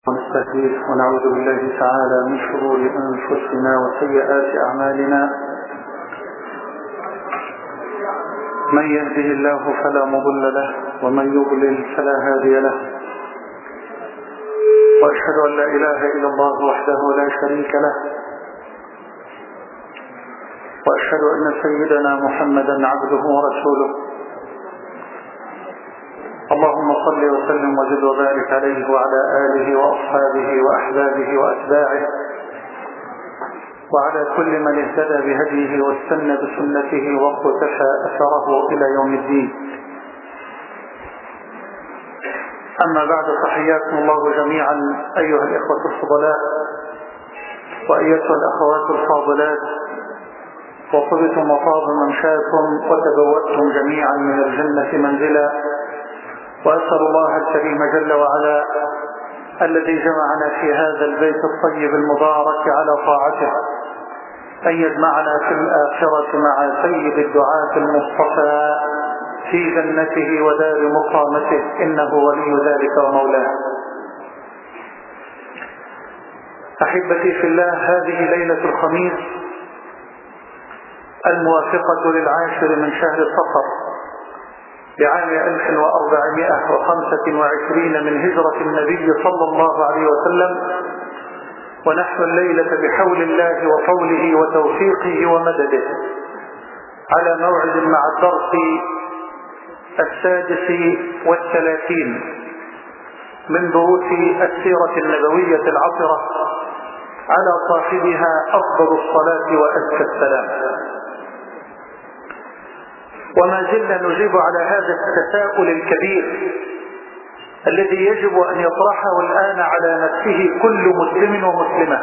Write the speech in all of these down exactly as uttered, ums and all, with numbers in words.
ونستهديه ونعوذ بالله تعالى من شرور أنفسنا وسيئات أعمالنا. من يهده الله فلا مضل له ومن يضلل فلا هادي له، وأشهد أن لا إله إلا الله وحده لا شريك له، وأشهد أن سيدنا محمدا عبده ورسوله. اللهم صل وسلم وزد وبارك عليه وعلى آله وأصحابه وأحبابه وأتباعه وعلى كل من اهتدى بهديه واستنى بسنته واقتفى أثره إلى يوم الدين. أما بعد، فحياكم الله جميعا أيها الإخوة الفضلاء وأيتها الأخوات الفاضلات، وطبتم وطاب ممشاكم وتبوأتم جميعا من الجنة منزلا. وأسأل الله الكريم جل وعلا الذي جمعنا في هذا البيت الطيب المبارك على طاعته أن يجمعنا في الآخرة مع سيد الدعاة المصطفى في جنته ودار مقامته، إنه ولي ذلك ومولاه. أحبتي في الله، هذه ليلة الخميس الموافقة للعاشر من شهر صفر بعام ألف وأربعمائة وخمسة وعشرين من هجرة النبي صلى الله عليه وسلم، ونحن الليلة بحول الله وطوله وتوفيقه ومدده على موعد مع الدرس السادس والثلاثين من دروس السيرة النبوية العطرة على صاحبها أفضل الصلاة وأزكى السلام. وما زلنا نجيب على هذا التساؤل الكبير الذي يجب أن يطرحه الآن على نفسه كل مسلم ومسلمة: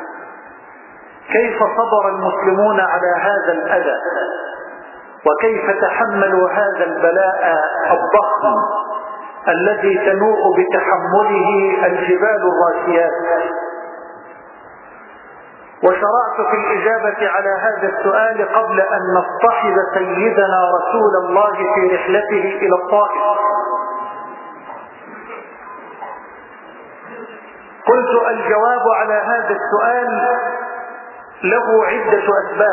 كيف صبر المسلمون على هذا الأذى؟ وكيف تحملوا هذا البلاء الضخم الذي تنوء بتحمله الجبال الراسيات؟ وشرعت في الإجابة على هذا السؤال قبل أن نصطحب سيدنا رسول الله في رحلته إلى الطائف. قلت الجواب على هذا السؤال له عدة أسباب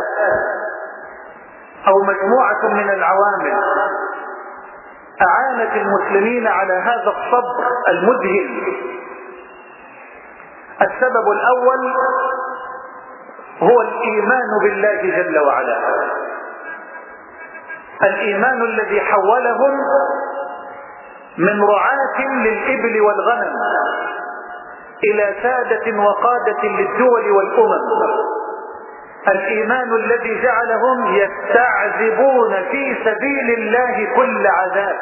أو مجموعة من العوامل أعانت المسلمين على هذا الصبر المذهل. السبب الأول هو الإيمان بالله جل وعلا، الإيمان الذي حولهم من رعاة للإبل والغنم إلى سادة وقادة للدول والأمم، الإيمان الذي جعلهم يستعذبون في سبيل الله كل عذاب،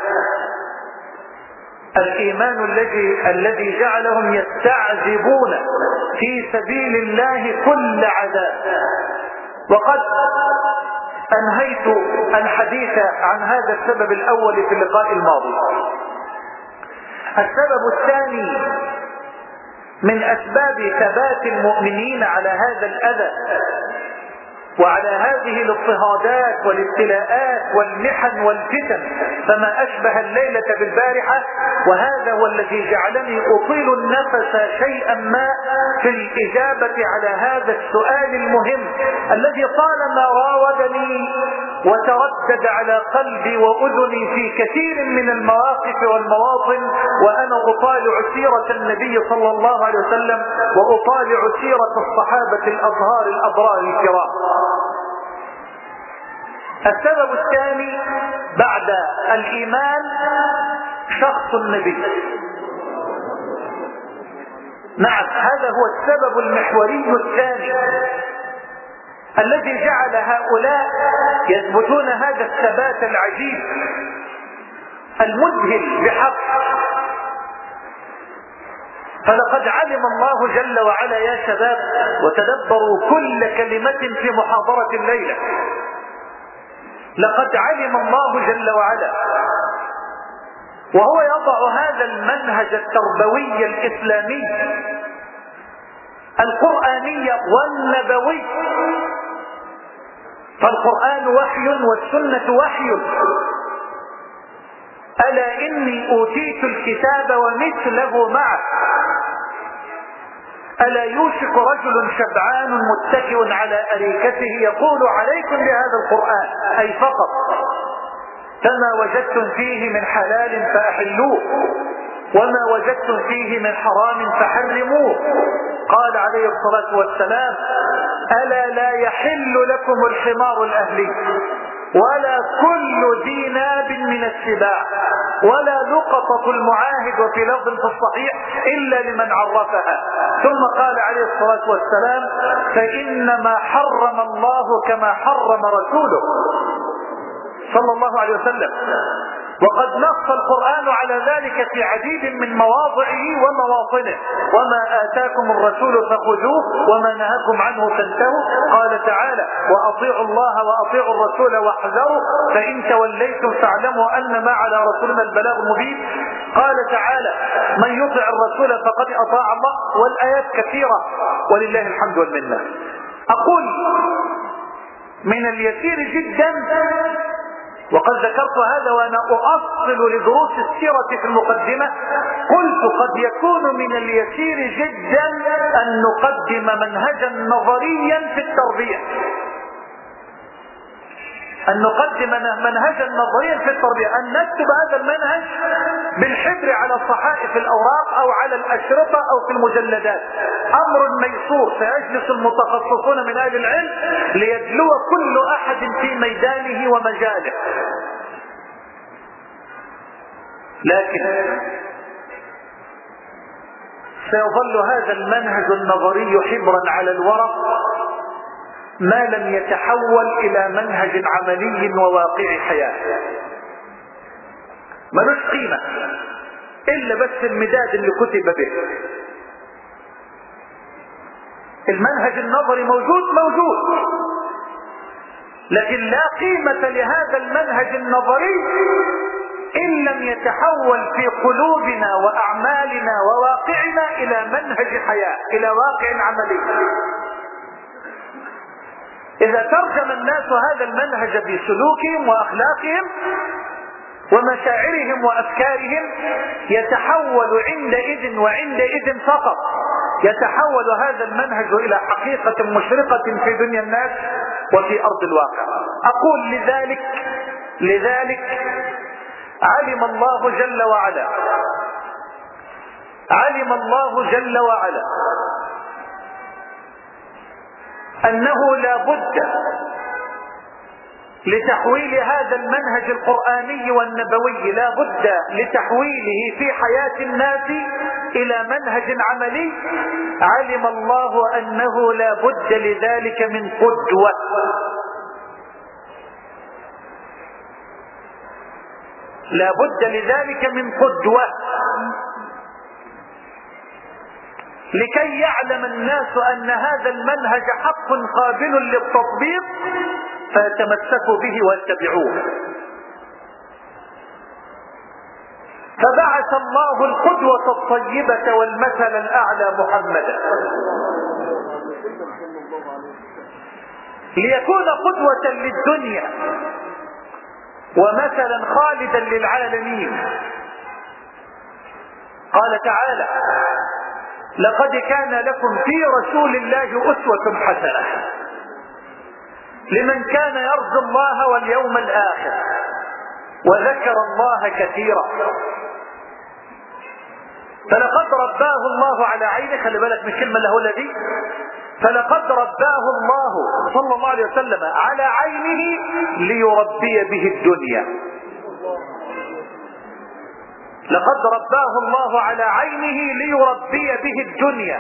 الإيمان الذي الذي جعلهم يستعذبون في سبيل الله كل عذاب. وقد أنهيت الحديث عن هذا السبب الأول في اللقاء الماضي. السبب الثاني من أسباب ثبات المؤمنين على هذا الأذى وعلى هذه الاضطهادات والابتلاءات والمحن والفتن فما أشبه الليلة بالبارحة، وهذا هو الذي جعلني أطيل النفس شيئا ما في الإجابة على هذا السؤال المهم الذي طالما راودني وتردد على قلبي وأذني في كثير من المواقف والمواطن وأنا أطالع سيرة النبي صلى الله عليه وسلم وأطالع سيرة الصحابة الأطهار الأبرار الكرام. السبب الثاني بعد الإيمان شخص النبي. نعم، هذا هو السبب المحوري الثاني الذي جعل هؤلاء يثبتون هذا الثبات العجيب المذهل بحق. فلقد علم الله جل وعلا يا شباب، وتدبروا كل كلمة في محاضرة الليلة، لقد علم الله جل وعلا وهو يضع هذا المنهج التربوي الإسلامي القرآني والنبوي، فالقرآن وحي والسنة وحي، ألا إني أوتيت الكتاب ومثله معه ألا يوشك رجل شبعان متكئ على أريكته يقول عليكم بهذا القرآن، أي فقط فما وجدتم فيه من حلال فأحلوه وما وجدتم فيه من حرام فحرموه. قال عليه الصلاة والسلام: ألا لا يحل لكم الحمار الأهلي ولا كل ذي ناب من السباع ولا لقطة المعاهد، وفي لفظ في الصحيح: إلا لمن عرفها. ثم قال عليه الصلاة والسلام: فإنما حرم الله كما حرم رسوله صلى الله عليه وسلم. وقد نص القرآن على ذلك في عديد من مواضعه ومواطنه: وما آتاكم الرسول فخذوه وما نهاكم عنه فانتهوا. قال تعالى: وأطيعوا الله وأطيعوا الرسول واحذروا فإن توليتم فاعلموا أنما على رسولنا البلاغ المبين. قال تعالى: من يطع الرسول فقد أطاع الله، والآيات كثيرة ولله الحمد والمنة. أقول من اليسير جدا، وقد ذكرت هذا وأنا أؤصل لدروس السيرة في المقدمة، قلت قد يكون من اليسير جدا أن نقدم منهجا نظريا في التربية، أن نقدم منهجا نظريا في التربية، أن نكتب هذا المنهج بالحبر على صحائف الأوراق أو على الأشرطة أو في المجلدات. أمر ميسور، سيجلس المتخصصون من أهل العلم ليدلو كل أحد في ميدانه ومجاله. لكن سيظل هذا المنهج النظري حبرا على الورق ما لم يتحول إلى منهج عملي وواقعي حياة. ملوش قيمة إلا بس المداد اللي كتب به. المنهج النظري موجود موجود لكن لا قيمة لهذا المنهج النظري إن لم يتحول في قلوبنا وأعمالنا وواقعنا إلى منهج حياة، إلى واقع عملي. إذا ترجم الناس هذا المنهج بسلوكهم وأخلاقهم ومشاعرهم وأفكارهم، يتحول عندئذ وعندئذ فقط يتحول هذا المنهج إلى حقيقة مشرقة في دنيا الناس وفي أرض الواقع. أقول لذلك لذلك علم الله جل وعلا علم الله جل وعلا أنه لا بد لتحويل هذا المنهج القرآني والنبوي، لا بد لتحويله في حياة الناس إلى منهج عملي. علم الله أنه لا بد لذلك من قدوة. لا بد لذلك من قدوة لكي يعلم الناس أن هذا المنهج حق قابل للتطبيق فيتمسكوا به ويتبعوه. فبعث الله القدوة الطيبة والمثل الأعلى محمدا ليكون قدوة للدنيا ومثلا خالدا للعالمين. قال تعالى: لقد كان لكم في رسول الله أسوة حسنة لمن كان يرجو الله واليوم الآخر وذكر الله كثيرا. فلقد رباه الله على عينه، خلي بالك من كلمة له الذي، فلقد رباه الله صلى الله عليه وسلم على عينه ليربي به الدنيا. لقد رباه الله على عينه ليربي به الدنيا.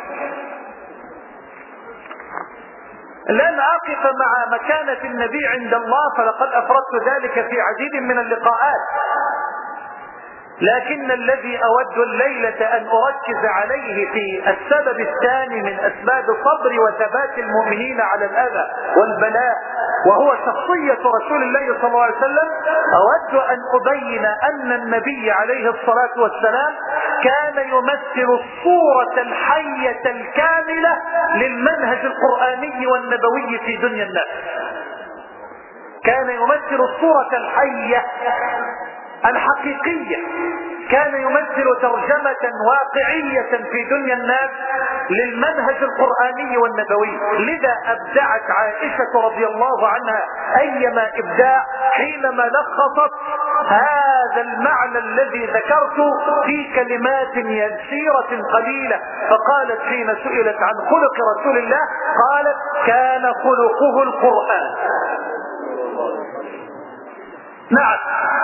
لن أقف مع مكانة النبي عند الله فلقد أفردت ذلك في عديد من اللقاءات، لكن الذي أود الليلة أن أركز عليه في السبب الثاني من أسباب صبر وثبات المؤمنين على الأذى والبلاء، وهو شخصية رسول الله صلى الله عليه وسلم. أود أن أبين أن النبي عليه الصلاة والسلام كان يمثل الصورة الحية الكاملة للمنهج القرآني والنبوي في دنيا الناس. كان يمثل الصورة الحية الحقيقية، كان يمثل ترجمة واقعية في دنيا الناس للمنهج القرآني والنبوي. لذا أبدعت عائشة رضي الله عنها أيما إبداع حينما لخصت هذا المعنى الذي ذكرت في كلمات يسيرة قليلة. فقالت حين سئلت عن خلق رسول الله قالت كان خلقه القرآن. نعم،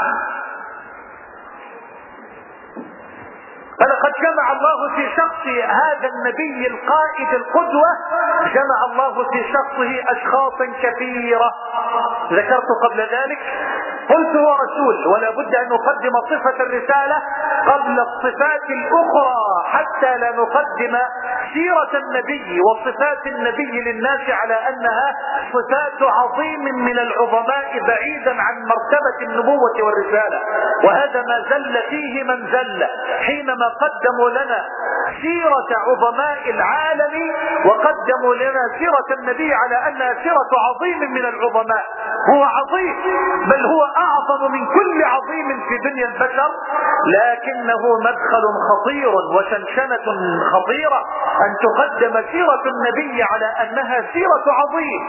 فلقد جمع الله في شخص هذا النبي القائد القدوة، جمع الله في شخصه أشخاصا كثيرة ذكرت قبل ذلك. قلت هو رسول، ولا بد أن نقدم صفة الرسالة قبل الصفات الأخرى حتى لا نقدم سيرة النبي وصفات النبي للناس على أنها صفات عظيم من العظماء بعيدا عن مرتبة النبوة والرسالة. وهذا ما زل فيه من زل حينما قدموا لنا سيرة عظماء العالم وقدموا لنا سيرة النبي على أنها سيرة عظيم من العظماء. هو عظيم، بل هو أعظم من كل عظيم في دنيا البشر، لكنه مدخل خطير وشنشنة خطيرة أن تقدم سيرة النبي على أنها سيرة عظيم،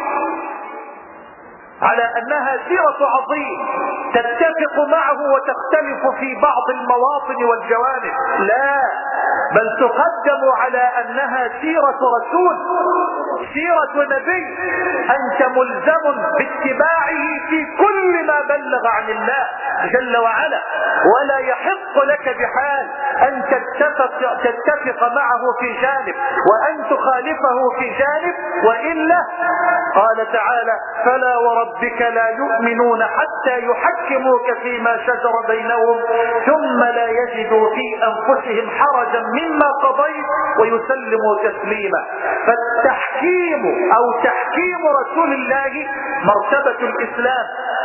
على أنها سيرة عظيم تتفق معه وتختلف في بعض المواطن والجوانب. لا، بل تقدم على أنها سيرة رسول، سيرة نبي أنت ملزم باتباعه في كل ما بلغ عن الله جل وعلا، ولا يحق لك بحال أن تتفق, تتفق معه في جانب وأن تخالفه في جانب، وإلا قال تعالى فلا وربك لا يؤمنون حتى يحكموك فيما شجر بينهم ثم لا يجدوا في أنفسهم حرجا مما قضيت ويسلموا تسليما. فالتحكيم أو تحكيم رسول الله مرتبة الإسلام،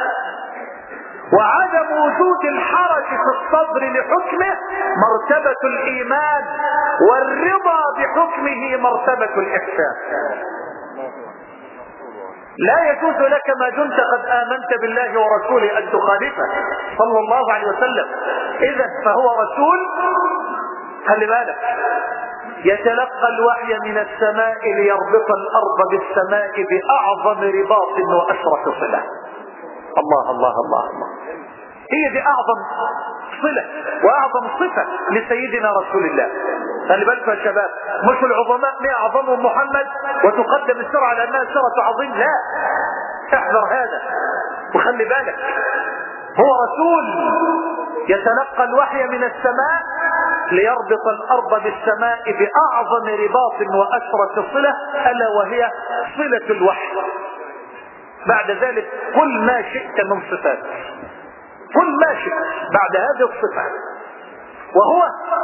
وعدم وجود الحرج في الصدر لحكمه مرتبة الإيمان، والرضا بحكمه مرتبة الإحسان. لا يجوز لك ما دمت قد آمنت بالله ورسوله أن تخالفه صلى الله عليه وسلم. إذا فهو رسول، خلي بالك، يتلقى الوحي من السماء ليربط الأرض بالسماء بأعظم رباط وأشرف صلة. الله الله الله الله، هي دي أعظم صلة وأعظم صفة لسيدنا رسول الله. خلي بالكم يا شباب، مش العظماء ما أعظمهم محمد وتقدم السرعة على أنها سرعة عظيم، لا، احذر هذا وخلي بالك. هو رسول يتلقى الوحي من السماء ليربط الأرض بالسماء بأعظم رباط وأشرف صلة، ألا وهي صلة الوحي. بعد ذلك كل ما شئت من صفات، كل ما شئت بعد هذه الصفات. وهو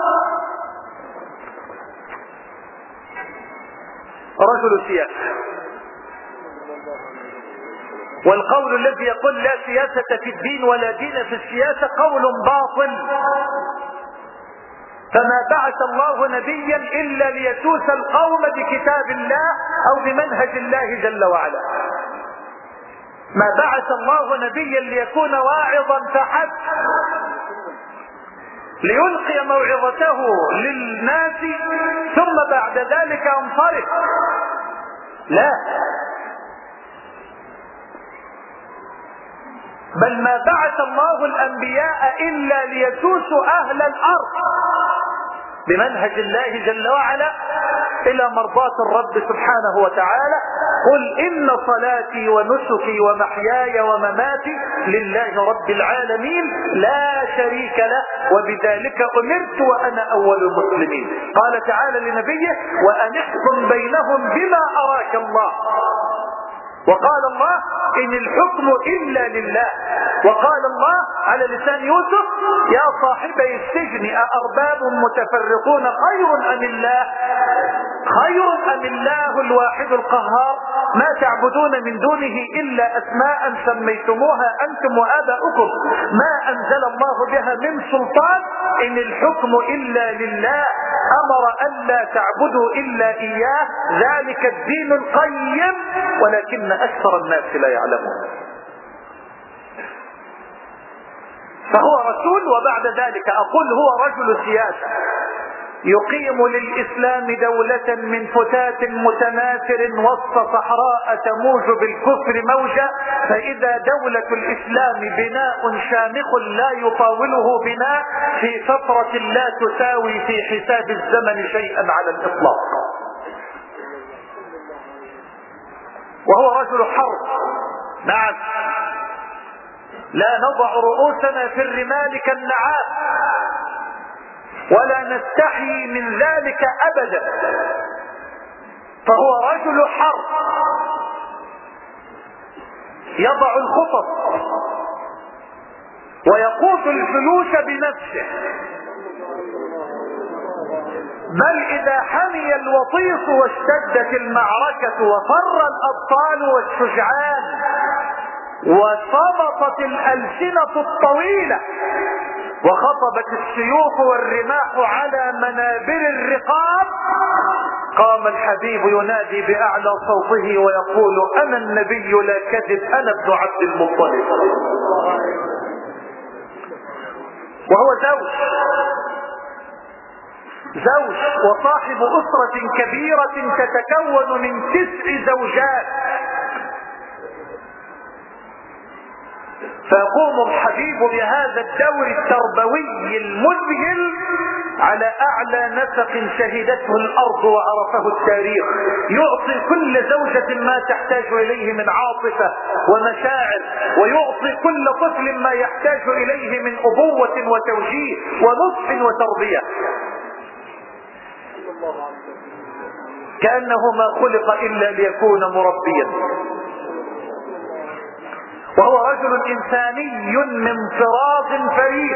رجل سياسة، والقول الذي يقول لا سياسة في الدين ولا دين في السياسة قول باطل. فما بعث الله نبيا إلا ليسوس القوم بكتاب الله أو بمنهج الله جل وعلا. ما بعث الله نبيا ليكون واعظا فحسب، ليلقي موعظته للناس ثم بعد ذلك ينصرف، لا، بل ما بعث الله الأنبياء إلا ليسوسوا أهل الأرض بمنهج الله جل وعلا إلى مرضاة الرب سبحانه وتعالى. قل إن صلاتي ونسكي ومحياي ومماتي لله رب العالمين لا شريك له وبذلك أمرت وأنا أول المسلمين. قال تعالى لنبيه وأن احكم بينهم بما أراك الله. وقال الله إن الحكم إلا لله. وقال الله على لسان يوسف يا صاحبي السجن أأرباب متفرقون خير أم الله خير أم الله الواحد القهار ما تعبدون من دونه إلا أسماء سميتموها أنتم وآباؤكم ما أنزل الله بها من سلطان إن الحكم إلا لله أمر ألا تعبدوا إلا إياه ذلك الدين القيم ولكن أكثر الناس لا يعلمون. فهو رسول، وبعد ذلك أقول هو رجل سياسة. يقيم للإسلام دولة من فتات متناثر وسط صحراء تموج بالكفر موجة، فإذا دولة الإسلام بناء شامخ لا يطاوله بناء في فترة لا تساوي في حساب الزمن شيئا على الإطلاق. وهو رجل حرب، نعم، لا نضع رؤوسنا في الرمال كالنعام ولا نستحي من ذلك أبدا، فهو رجل حرب يضع الخطط ويقود الجيوش بنفسه، بل إذا حمي الوطيس واشتدت المعركة وفر الأبطال والشجعان وصمتت الألسنة الطويلة وخطبت السيوف والرماح على منابر الرقاب، قام الحبيب ينادي بأعلى صوته ويقول: أنا النبي لا كذب، أنا ابن عبد المطلب. وهو زوج زوج وصاحب أسرة كبيرة تتكون من تسع زوجات، فيقوم الحبيب بهذا الدور التربوي المذهل على أعلى نسق شهدته الأرض وعرفه التاريخ، يعطي كل زوجة ما تحتاج إليه من عاطفة ومشاعر، ويعطي كل طفل ما يحتاج إليه من أبوة وتوجيه ونصح وتربية، كأنه ما خلق إلا ليكون مربيا. وهو رجل إنساني من طراز فريد،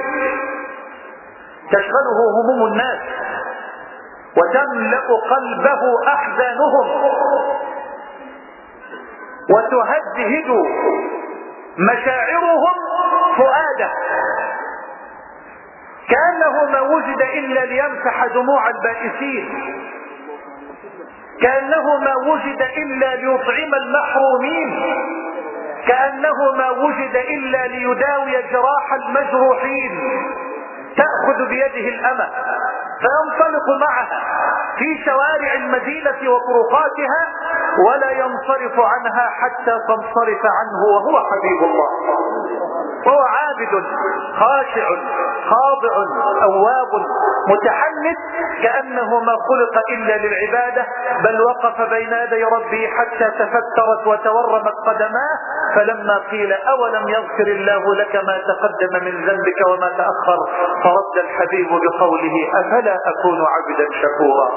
تشغله هموم الناس وتملأ قلبه أحزانهم وتهدهد مشاعرهم فؤاده، كأنه ما وجد إلا ليمسح دموع البائسين، كأنه ما وجد إلا ليطعم المحرومين، كأنه ما وجد إلا ليداوي جراح المجروحين. تأخذ بيده الأمة فينطلق معها في شوارع المدينة وطرقاتها ولا ينصرف عنها حتى تنصرف عنه، وهو حبيب الله، وهو عابد خاشع خاضع أواب متحنث، كأنه ما خلق إلا للعبادة، بل وقف بين يدي ربه حتى تفترت وتورمت قدماه، فلما قيل: أولم يغفر الله لك ما تقدم من ذنبك وما تأخر، فرد الحبيب بقوله: أفلا أكون عبدا شكورا.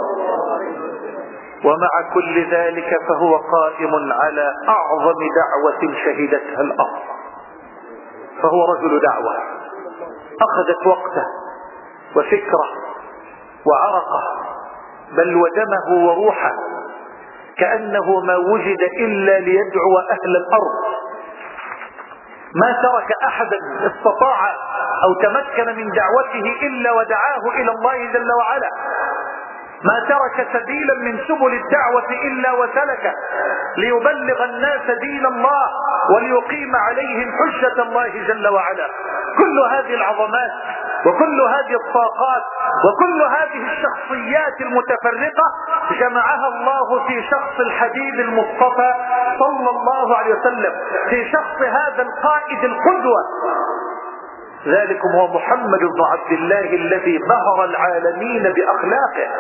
ومع كل ذلك فهو قائم على أعظم دعوة شهدتها الأرض، فهو رجل دعوة أخذت وقته وفكره وعرقه بل ودمه وروحه، كأنه ما وجد إلا ليدعو أهل الأرض، ما ترك أحدا استطاع أو تمكن من دعوته إلا ودعاه إلى الله جل وعلا، ما ترك سبيلا من سبل الدعوة إلا وسلك ليبلغ الناس دين الله وليقيم عليهم حجة الله جل وعلا. كل هذه العظمات وكل هذه الطاقات وكل هذه الشخصيات المتفرقة جمعها الله في شخص الحبيب المصطفى صلى الله عليه وسلم، في شخص هذا القائد القدوة. ذلكم هو محمد بن عبد الله الذي بهر العالمين بأخلاقه،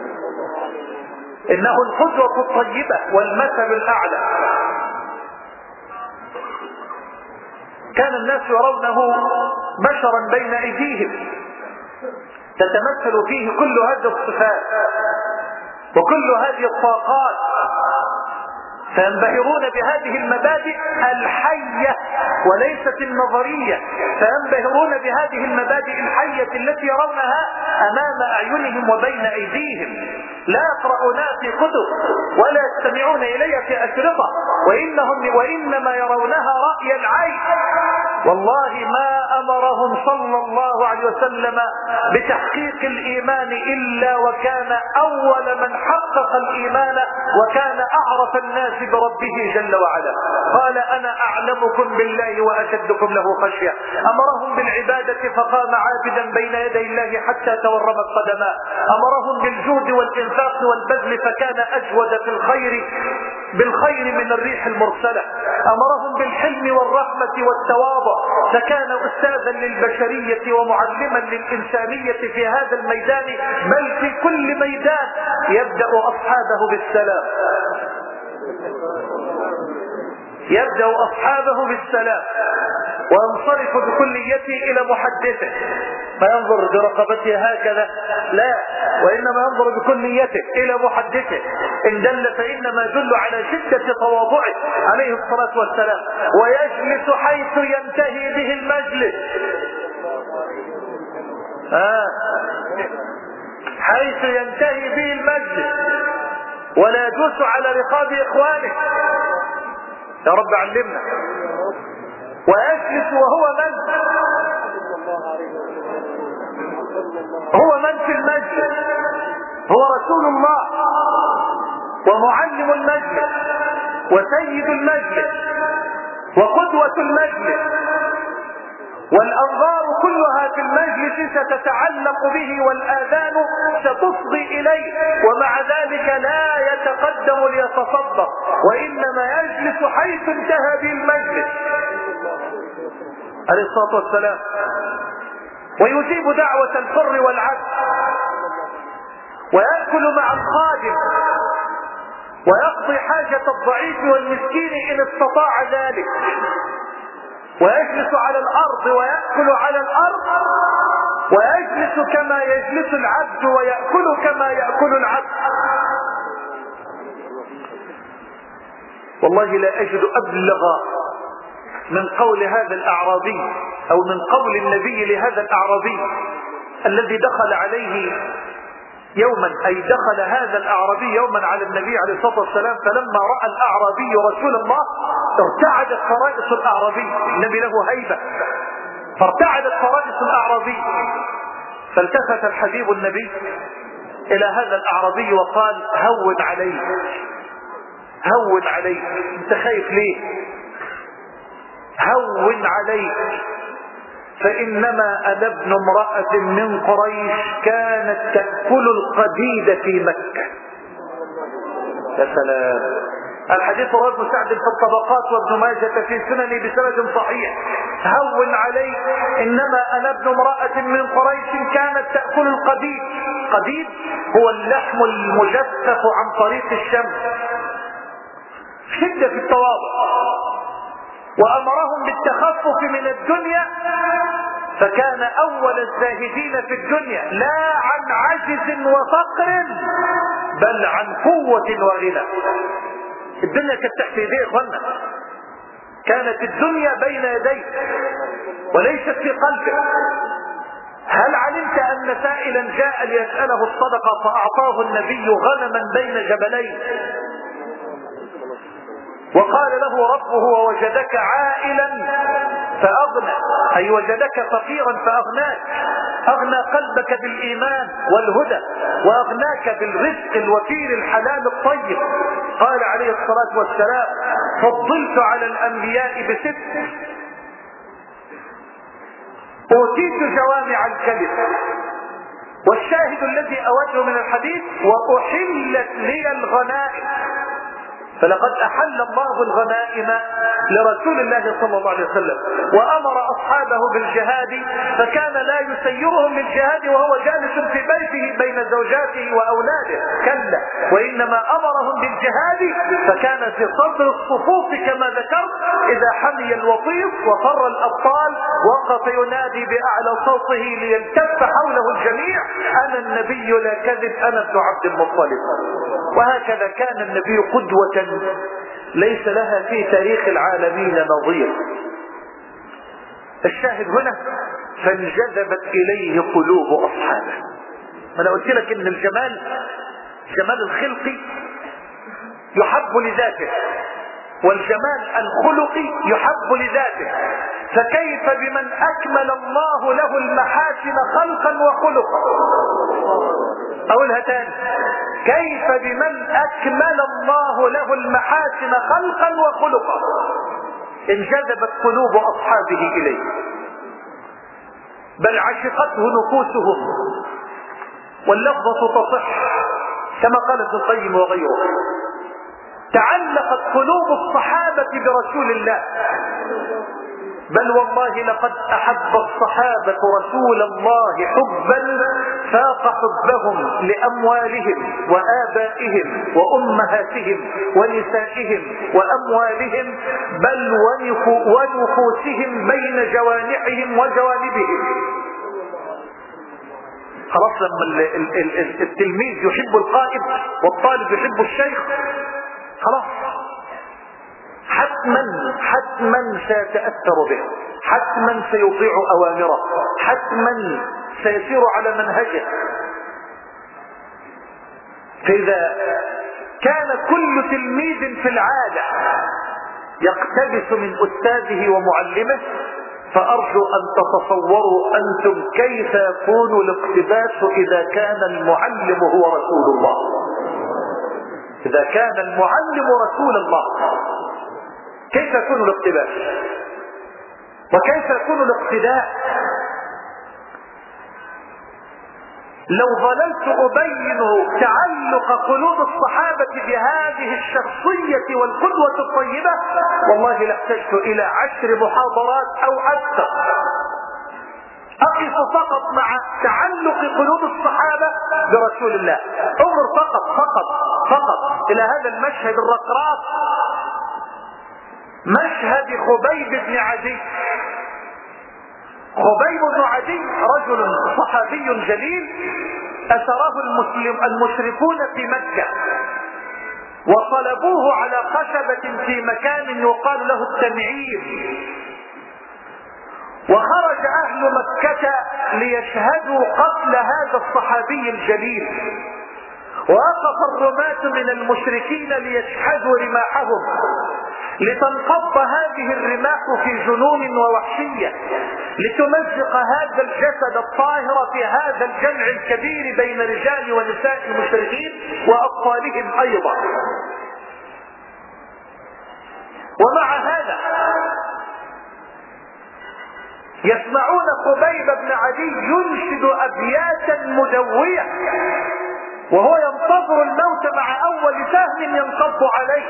إنه القدوة الطيبة والمثل الأعلى. كان الناس يرونه بشرا بين أيديهم تتمثل فيه كل هذه الصفات وكل هذه الطاقات، فينبهرون بهذه المبادئ الحية وليست النظرية، فينبهرون بهذه المبادئ الحية التي يرونها أمام أعينهم وبين أيديهم، لا يقرؤونها في كتب ولا يستمعون إليها في أشرطة، وإنهم وإنما يرونها رأي العين والله ما أمرهم صلى الله عليه وسلم بتحقيق الإيمان إلا وكان أول من حقق الإيمان وكان أعرف الناس بربه جل وعلا. قال أنا أعلمكم بالله وأشدكم له خشية. أمرهم بالعبادة فقام عابدا بين يدي الله حتى تورمت قدماه. أمرهم بالجود والإنفاق والبذل فكان أجود في الخير بالخير من الريح المرسلة. أمرهم بالحلم والرحمة والتواضع فكان أستاذا للبشرية ومعلما للإنسانية في هذا الميدان بل في كل ميدان. يبدأ أصحابه بالسلام يبدأ أصحابه بالسلام وينصرف بكليته إلى محدثه، ما ينظر برقبته هكذا لا، وإنما ينظر بكليته إلى محدثه. إن دل فإنما يدل على شدة تواضعه عليه الصلاة والسلام. ويجلس حيث ينتهي به المجلس آه. حيث ينتهي به المجلس ولا يدوس على رقاب إخوانه. يا رب علمنا. ويجلس وهو من هو من في المجلس هو رسول الله ومعلم المجلس وسيد المجلس وقدوة المجلس، والأنظار كلها في المجلس ستتعلق به والآذان ستصغي إليه، ومع ذلك لا يتقدم ليتصدق وإنما يجلس حيث انتهى به المجلس عليه الصلاة والسلام. ويجيب دعوة الحر والعبد ويأكل مع الخادم ويقضي حاجة الضعيف والمسكين إن استطاع ذلك، ويجلس على الأرض ويأكل على الأرض، ويجلس كما يجلس العبد ويأكل كما يأكل العبد. والله لا أجد أبلغ من قول هذا الأعرابي أو من قول النبي لهذا الأعرابي الذي دخل عليه يوما، أي دخل هذا الأعرابي يوما على النبي عليه الصلاة والسلام، فلما رأى الأعرابي رسول الله ارتعدت فرائص الأعرابي، النبي له هيبة، فارتعدت فرائص الأعرابي. فالتفت الحبيب النبي إلى هذا الأعرابي وقال هون عليه هون عليه، انت خايف ليه؟ هون عليه، فإنما أنا ابن امرأة من قريش كانت تأكل القديد في مكة. يا سلام. الحديث رواه ابن سعد في الطبقات وابن ماجه في سننه بسند صحيح. هون عليه، إنما أنا ابن امرأة من قريش كانت تأكل القديد. قديد هو اللحم المجفف عن طريق الشمس. شدة في التواضع. وأمرهم بالتخفف من الدنيا فكان أول الزاهدين في الدنيا لا عن عجز وفقر بل عن قوة وغنى. الدنيا كانت تحت يديه يا اخوانا، كانت الدنيا بين يديه وليست في قلبه. هل علمت أن سائلا جاء ليسأله الصدقة فأعطاه النبي غنما بين جبلين وقال له ربه ووجدك عائلا فأغنى، أي وجدك فقيرا فأغناك، أغنى قلبك بالإيمان والهدى وأغناك بالرزق الوفير الحلال الطيب. قال عليه الصلاة والسلام فضلت على الأنبياء بست، أوتيت جوامع الكلم. والشاهد الذي أوجه من الحديث وأحلت لي الغنائم، فلقد أحل الله الغنائم لرسول الله صلى الله عليه وسلم وأمر أصحابه بالجهاد، فكان لا يسيرهم للجهاد وهو جالس في بيته بين زوجاته وأولاده، كلا، وإنما أمرهم بالجهاد فكان في صدر الصفوف كما ذكرت إذا حمي الوطيس وفر الأبطال وقف ينادي بأعلى صوته ليلتف حوله الجميع أنا النبي لا كذب أنا ابن عبد المطلب. وهكذا كان النبي قدوة ليس لها في تاريخ العالمين نظير. الشاهد هنا فانجذبت إليه قلوب أصحابه. ما أنا قلت لك إن الجمال جمال الخلق يحب لذاته والجمال الخلقي يحب لذاته، فكيف بمن أكمل الله له المحاسن خلقا وخلقا؟ أقولها تاني، كيف بمن أكمل الله له المحاسن خلقا وخلقا انجذبت قلوب أصحابه إليه، بل عشقته نفوسهم. واللفظة تصح كما قال ابن القيم وغيره: تعلقت قلوب الصحابة برسول الله، بل والله لقد أحب الصحابة رسول الله حبا فاق حبهم لأموالهم وآبائهم وأمهاتهم ونسائهم وأموالهم، بل ونفوسهم بين جوانحهم وجوانبهم. خلاص لما التلميذ يحب القائد والطالب يحب الشيخ، خلاص حتما حتما سيتأثر به، حتما سيطيع أوامره، حتما سيسير على منهجه. فإذا كان كل تلميذ في العادة يقتبس من أستاذه ومعلمه، فأرجو أن تتصوروا أنتم كيف يكون الاقتباس إذا كان المعلم هو رسول الله، إذا كان المعلم رسول الله، كيف يكون الاقتباس وكيف يكون الاقتداء؟ لو ظللت أبين تعلق قلوب الصحابة بهذه الشخصية والقدوة الطيبة والله لاحتجت إلى عشر محاضرات أو أكثر. أقف فقط مع تعلق قلوب الصحابة برسول الله، انظر فقط فقط فقط إلى هذا المشهد الرقراق، مشهد خبيب بن عدي. خبيب بن عدي رجل صحابي جليل أسره المسلم المشركون في مكة، وصلبوه على خشبة في مكان يقال له التنعيم، وخرج أهل مكة ليشهدوا قتل هذا الصحابي الجليل، ووقف الرماة من المشركين ليشهدوا رماحهم، لتنقض هذه الرماح في جنون ووحشية، لتمزق هذا الجسد الطاهر في هذا الجمع الكبير بين رجال ونساء المشركين وأطفالهم أيضا. ومع هذا يسمعون خبيب بن عدي ينشد أبياتا مدوية وهو ينتظر الموت مع أول سهم ينقض عليه،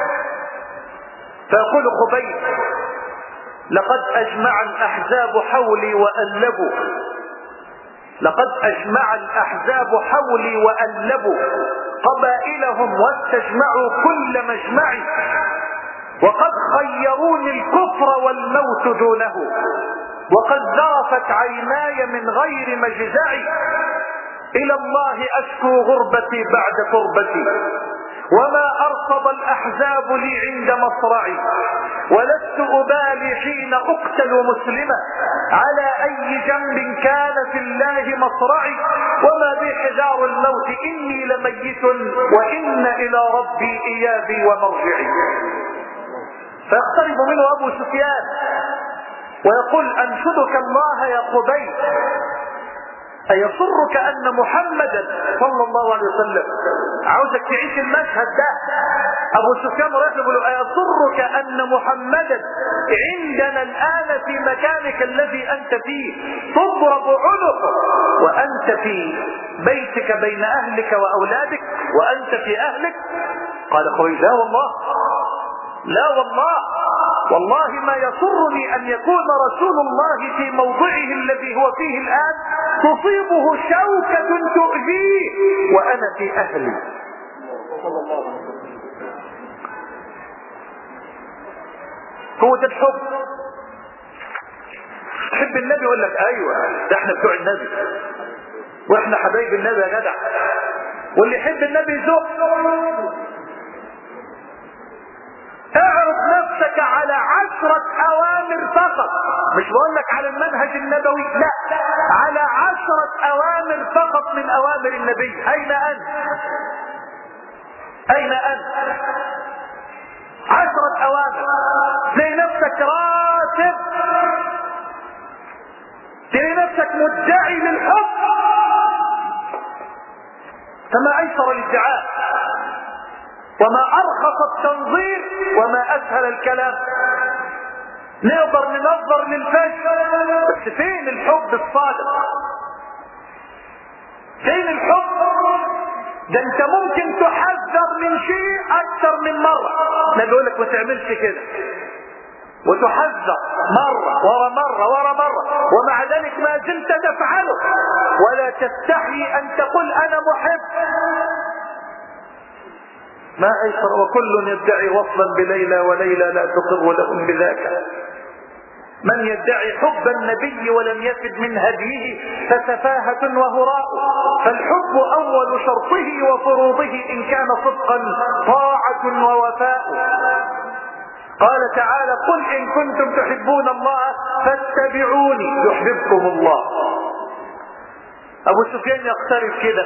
فيقول خبيب: لقد أجمع الأحزاب حولي وألبوا، لقد أجمع الأحزاب حولي وألبوا قبائلهم واستجمعوا كل مجمع، وقد خيروني الكفر والموت دونه، وقد ذرفت عيناي من غير مجزعي، إلى الله أشكو غربتي بعد تربتي، وما أرصد الأحزاب لي عند مصرعي، ولست أبالي حين أقتل مسلما، على أي جنب كان في الله مصرعي، وما بي حذار الموت إني لميت، وإن إلى ربي إيابي ومرجعي. فيقترب منه أبو سفيان ويقول: أنشدك الله يا خبيب، أيسرك أن محمدا صلى الله عليه وسلم، عاوزك تعيش المشهد ده. أبو سفيان رايح يقول: أيسرك أن محمدا عندنا الآن في مكانك الذي أنت فيه تضرب عنقه وأنت في بيتك بين أهلك وأولادك وأنت في أهلك؟ قال خبيب: لا والله، لا والله، والله ما يسرني أن يكون رسول الله في موضعه الذي هو فيه الآن تصيبه شوكة تؤذيه وأنا في أهلي. هو ده الحب. تحب النبي يقول لك: أيوة ده احنا بتوع النبي واحنا حبايب النبي يا جدع، واللي يحب النبي يزق. اعرض نفسك على عشرة اوامر فقط، مش بقول لك على المنهج النبوي، لا، على عشرة اوامر فقط من اوامر النبي. اين انت؟ اين انت؟ عشرة نفسك راتب، تلاقي نفسك مدعي للحب. فما ايسر الادعاء وما ارخص التنظير وما اسهل الكلام. نقدر ننظر للفجر، بس فين الحب الصادق؟ فين الحب؟ ده انت ممكن تحذر من شيء اكثر من مرة. ما بيقولك ما تعملش كده، وتحذر مرة ورا مرة ورا مرة، ومع ذلك ما زلت تفعله ولا تستحي ان تقول انا محب. ما ايسر. وكل يدعي وصلا بليلى وليلى لا تقر لهم بذاك. من يدعي حب النبي ولم يفد من هديه فسفاهة وهراء. فالحب اول شرطه وفروضه ان كان صدقا طاعة ووفاء. قال تعالى قل ان كنتم تحبون الله فاتبعوني يحببكم الله. ابو سفيان يقترب كده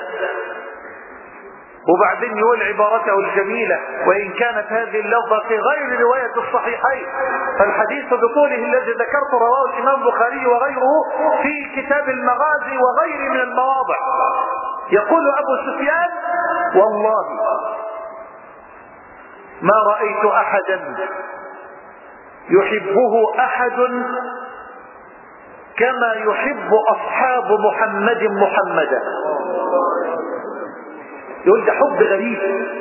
وبعدين يقول عبارته الجميلة، وإن كانت هذه اللفظة في غير رواية الصحيحين فالحديث بطوله الذي ذكرت رواه الإمام البخاري وغيره في كتاب المغازي وغيره من المواضع. يقول أبو سفيان والله ما رأيت أحدا يحبه أحد كما يحب أصحاب محمد محمدا. يقول ده حب غريب.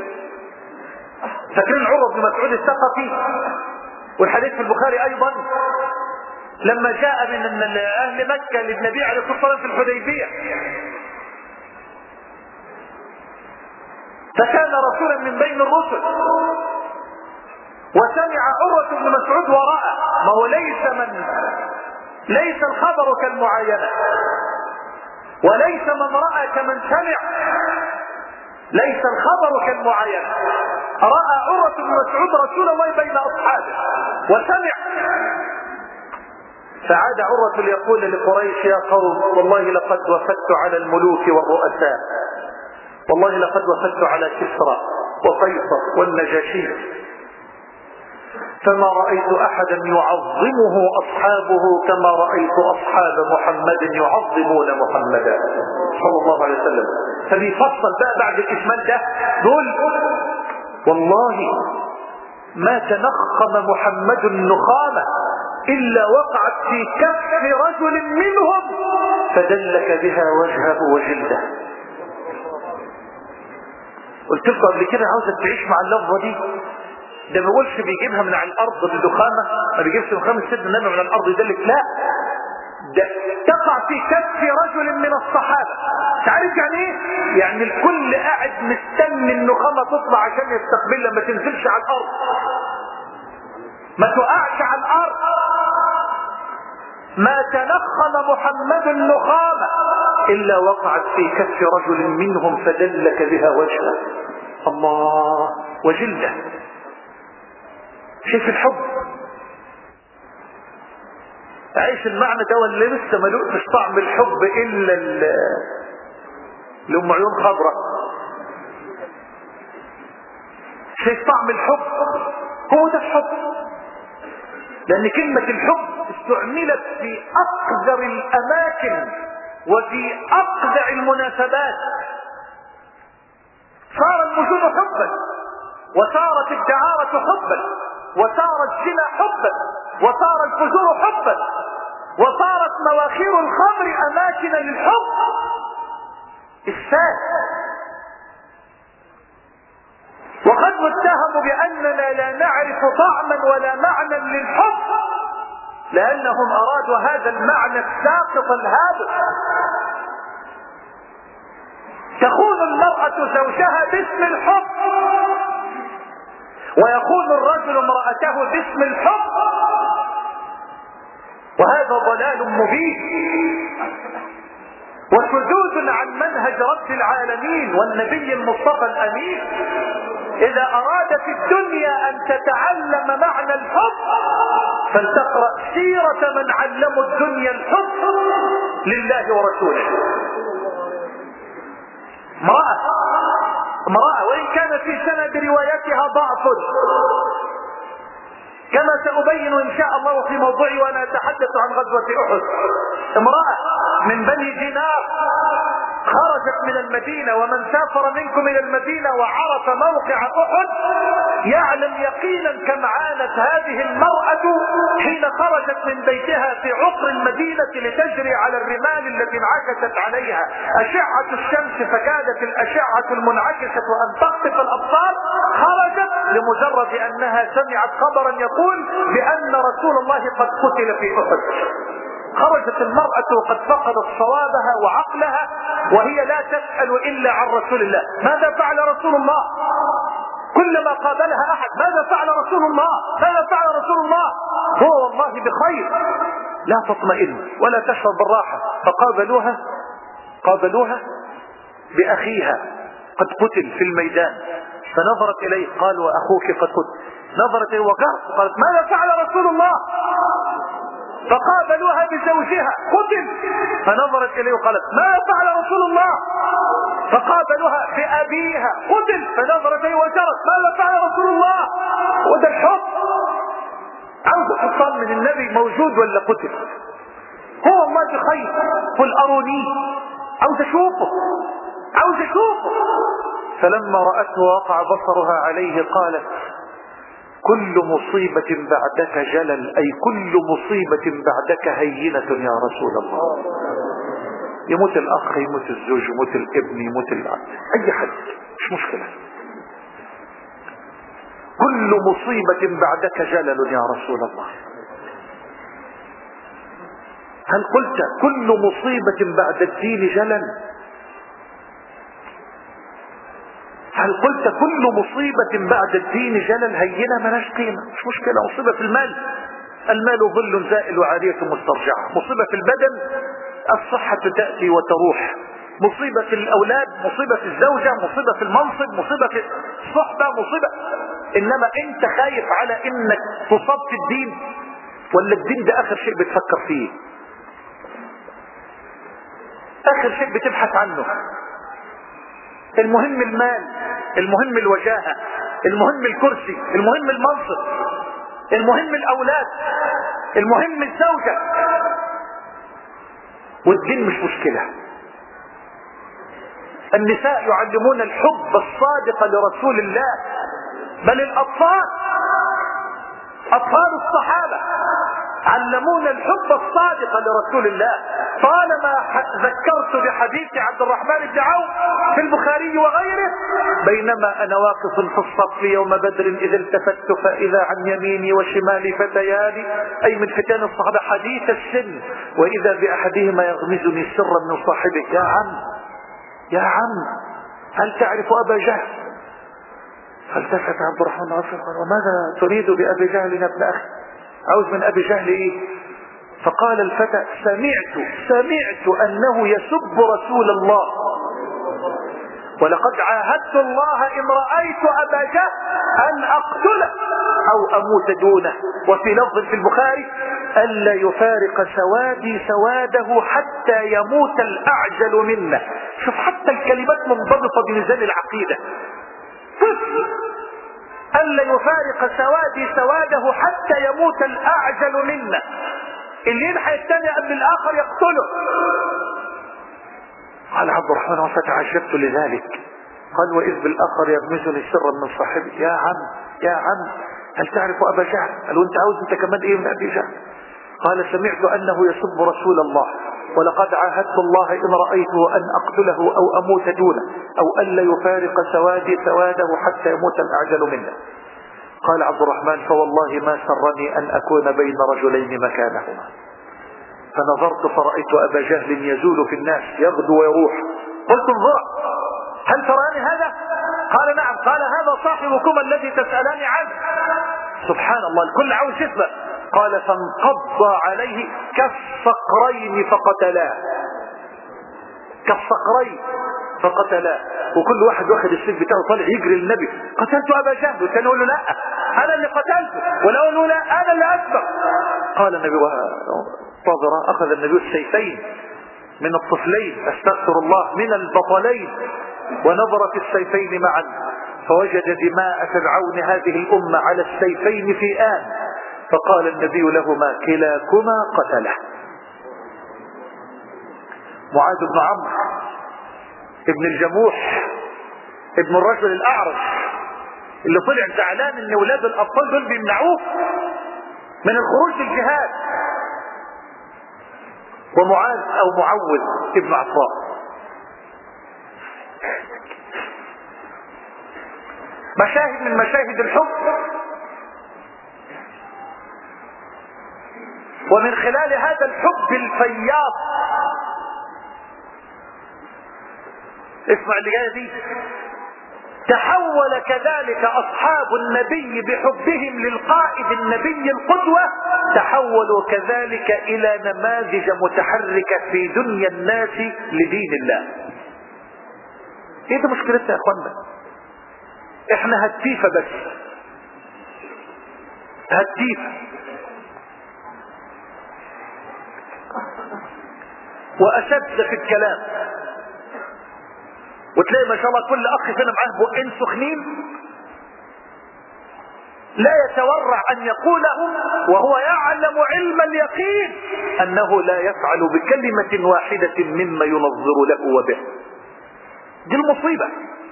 فاكرين عروة بن مسعود الثقفي والحديث في البخاري ايضا لما جاء من اهل مكة للنبي عليه الصلاة والسلام في الحديبية، فكان رسولا من بين الرسل وسمع عروة بن مسعود ورأى. ما هو ليس من ليس الخبر كالمعاينة، وليس من رأى كمن سمع، ليس الخبر كالمعاينة. رأى عروة بن مسعود رسول الله بين أصحابه وسمع، فعاد عروة ليقول لقريش يا قوم والله لقد وفدت على الملوك والرؤساء، والله لقد وفدت على كسرى وقيصر والنجاشي، فما رأيت أحدا يعظمه أصحابه كما رأيت أصحاب محمد يعظمون محمدا صلى الله عليه وسلم. فبيفصل بقى بعد الإجمال ده دول والله ما تنخم محمد النخامة إلا وقعت في كف رجل منهم فدلك بها وجهه وجلده. قلت لكم قبل كده عاوزك تعيش مع اللفظة دي. ده ما بيقولش بيجيبها من على الارض بالدخامه، ما بيجيبش نخامه سيدنا النبي من الارض يدلك، لا، ده تقع في كف رجل من الصحابه. تعرف يعني ايه؟ يعني الكل قاعد مستني النخامه تطلع عشان يستقبلها، ما تنزلش على الارض، ما تقعش على الارض. ما تنخم محمد النخامه الا وقعت في كف رجل منهم فدلك بها وجهه الله وجلده. شايف الحب؟ عيش المعنى ده واللي لسه ما لقتش طعم الحب الا اللي ام عيون خضراء. شايف طعم الحب؟ هو ده الحب. لان كلمة الحب استعملت في اقذر الاماكن وفي اقذع المناسبات. صار الوجود حبا، وصارت الدعارة حبا، وصار الزنا حبا، وصار الفجور حبا، وصارت مواخير الخمر اماكن للحب. الساد وقد نتهم باننا لا نعرف طعما ولا معنى للحب لانهم ارادوا هذا المعنى الساقط الهابط. تخون المرأة زوجها باسم الحب، ويخون الرجل امرأته باسم الحب، وهذا ضلال مبين وشذوذ عن منهج رب العالمين والنبي المصطفى الامين. اذا اراد في الدنيا ان تتعلم معنى الحب فلتقرأ سيرة من علموا الدنيا الحب لله ورسوله. امرأة امرأة وإن كان في سند روايتها ضعف كما سأبين إن شاء الله في موضوعي وأنا أتحدث عن غزوة أحد. امرأة من بني دينار خرجت من المدينة، ومن سافر منكم إلى المدينة وعرف موقع أحد يعلم يقينا كم عانت هذه المرأة حين خرجت من بيتها في عقر المدينة لتجري على الرمال التي انعكست عليها أشعة الشمس، فكادت الأشعة المنعكسة أن تخطف الأبصار. خرجت لمجرد أنها سمعت خبرا يقول بأن رسول الله قد قتل في أحد. خرجت المرأة وقد فقدت صوابها وعقلها وهي لا تسأل إلا عن رسول الله. ماذا فعل رسول الله؟ كلما قابلها أحد ماذا فعل رسول الله؟ ماذا فعل رسول الله؟ هو والله بخير. لا تطمئن ولا تشعر بالراحة. فقابلوها قابلوها بأخيها قد قتل في الميدان، فنظرت إليه قال وأخوك قد قتل. نظرت إليه وقالت قالت ماذا فعل رسول الله؟ فقابلوها بزوجها قتل، فنظرت إليه وقالت ماذا فعل رسول الله؟ فقابلوها بأبيها قتل، فنظرت إليه وجرت ماذا فعل رسول الله؟ وده الحب. عاوز حصان من النبي موجود ولا قتل؟ هو الله بخير. قل أروني، عاوز أشوفه عاوز أشوفه. فلما رأته وقع بصرها عليه قالت كل مصيبة بعدك جلل، أي كل مصيبة بعدك هينة يا رسول الله. يموت الأخ، يموت الزوج، يموت الابن، يموت العبد، أي حد مش مشكلة. كل مصيبة بعدك جلل يا رسول الله. هل قلت كل مصيبة بعد الدين جلل؟ هل قلت كل مصيبة بعد الدين جلل؟ هينة ملاش قيمة، مش مشكلة. مصيبة في المال، المال ظل زائل وعارية مسترجعة. مصيبة في البدن، الصحة تأتي وتروح. مصيبة في الأولاد، مصيبة في الزوجة، مصيبة في المنصب، مصيبة في الصحبة، مصيبة. إنما أنت خايف على إنك تصاب في الدين، ولا الدين ده آخر شيء بتفكر فيه، آخر شيء بتبحث عنه؟ المهم المال، المهم الوجاهة، المهم الكرسي، المهم المنصب، المهم الأولاد، المهم الزوجة، والدين مش مشكلة. النساء يعلمون الحب الصادق لرسول الله، بل الأطفال أطفال الصحابة علمون الحب الصادق لرسول الله. طالما ذكرت بحديث عبد الرحمن بن عوف في البخاري وغيره، بينما أنا واقف في الصف يوم بدر إذا التفت فإذا عن يميني وشمالي فتيان، أي من فتيان الصحابة حديث السن، وإذا بأحدهما يغمزني سرا من صاحبه. يا عم يا عم هل تعرف أبا جهل؟ فالتفت عبد الرحمن بن عوف قال وماذا تريد بأبي جهل يا ابن أخي؟ عاوز من أبي جهل إيه؟ فقال الفتى سمعت سمعت أنه يسب رسول الله، ولقد عاهدت الله إن رأيت أبا جهل أن أقتله أو أموت دونه. وفي لفظ في البخاري ألا يفارق سوادي سواده حتى يموت الأعجل منا. شوف حتى الكلمات منضبطة بميزان العقيدة. ألا يفارق سوادي سواده حتى يموت الأعجل منا، اللي ينحى الثاني قبل الآخر يقتله. قال عبد الرحمن فتعجبت لذلك. قال وإذ بالآخر يغمزني سرا من صاحبي. يا عم يا عم هل تعرف أبا جهل؟ قال وانت عاوز انت كمان ايه من أبي جهل؟ قال سمعت أنه يسب رسول الله، ولقد عاهدت الله إن رأيته أن أقتله أو أموت دونه أو ألا يفارق سوادي سواده حتى يموت الأعجل منه. قال عبد الرحمن فوالله ما سرني أن أكون بين رجلين مكانهما. فنظرت فرأيت أبا جهل يزول في الناس يغدو ويروح. قلت انظر هل تراني هذا؟ قال نعم. قال هذا صاحبكم الذي تسألان عنه. سبحان الله الكل عاوز يسمع. قال فانقض عليه كالصقرين فقتلاه، كالصقرين فقتلاه. وكل واحد واخد السيف بتاعه طالع يجري للنبي قتلت أبا جهل، والثاني يقول له لا أنا اللي قتلته، ولا يقول له لا أنا اللي أسبق. قال النبي وانتظر أخذ النبي السيفين من الطفلين استغفر الله من البطلين ونظر في السيفين معا فوجد دماء فرعون هذه الأمة على السيفين في آن، فقال النبي لهما كلاكما قتله. معاذ بن عمرو ابن الجموح ابن الرجل الأعرج اللي طلع زعلان ان ولاد الأبطال دول بيمنعوه من الخروج للجهاد، ومعاذ او معوذ ابن عفراء. مشاهد من مشاهد الحب، ومن خلال هذا الحب الفياض اسمع اللي جايه دي، تحول كذلك اصحاب النبي بحبهم للقائد النبي القدوة، تحولوا كذلك الى نماذج متحركة في دنيا الناس لدين الله. ايه ده مشكلتنا يا اخوانا؟ احنا هتيفة بس، هتيفة واشد في الكلام، وتلاقي ما شاء الله كل اخ فينا معاه بقين سخنين لا يتورع ان يقوله، وهو يعلم علم اليقين انه لا يفعل بكلمة واحدة مما ينظر له وبه. دي المصيبة.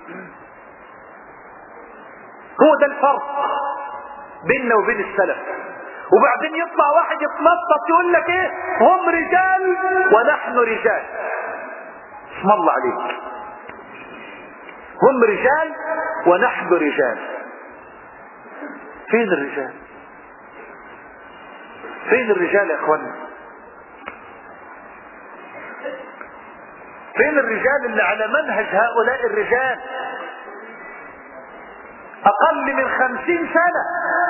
هو ده الفرق بيننا وبين السلف. وبعدين يطلع واحد يتنطط يقول لك ايه، هم رجال ونحن رجال. اسم الله عليك، هم رجال ونحن رجال. فين الرجال؟ فين الرجال يا اخوانا؟ فين الرجال اللي على منهج هؤلاء الرجال؟ اقل من خمسين سنة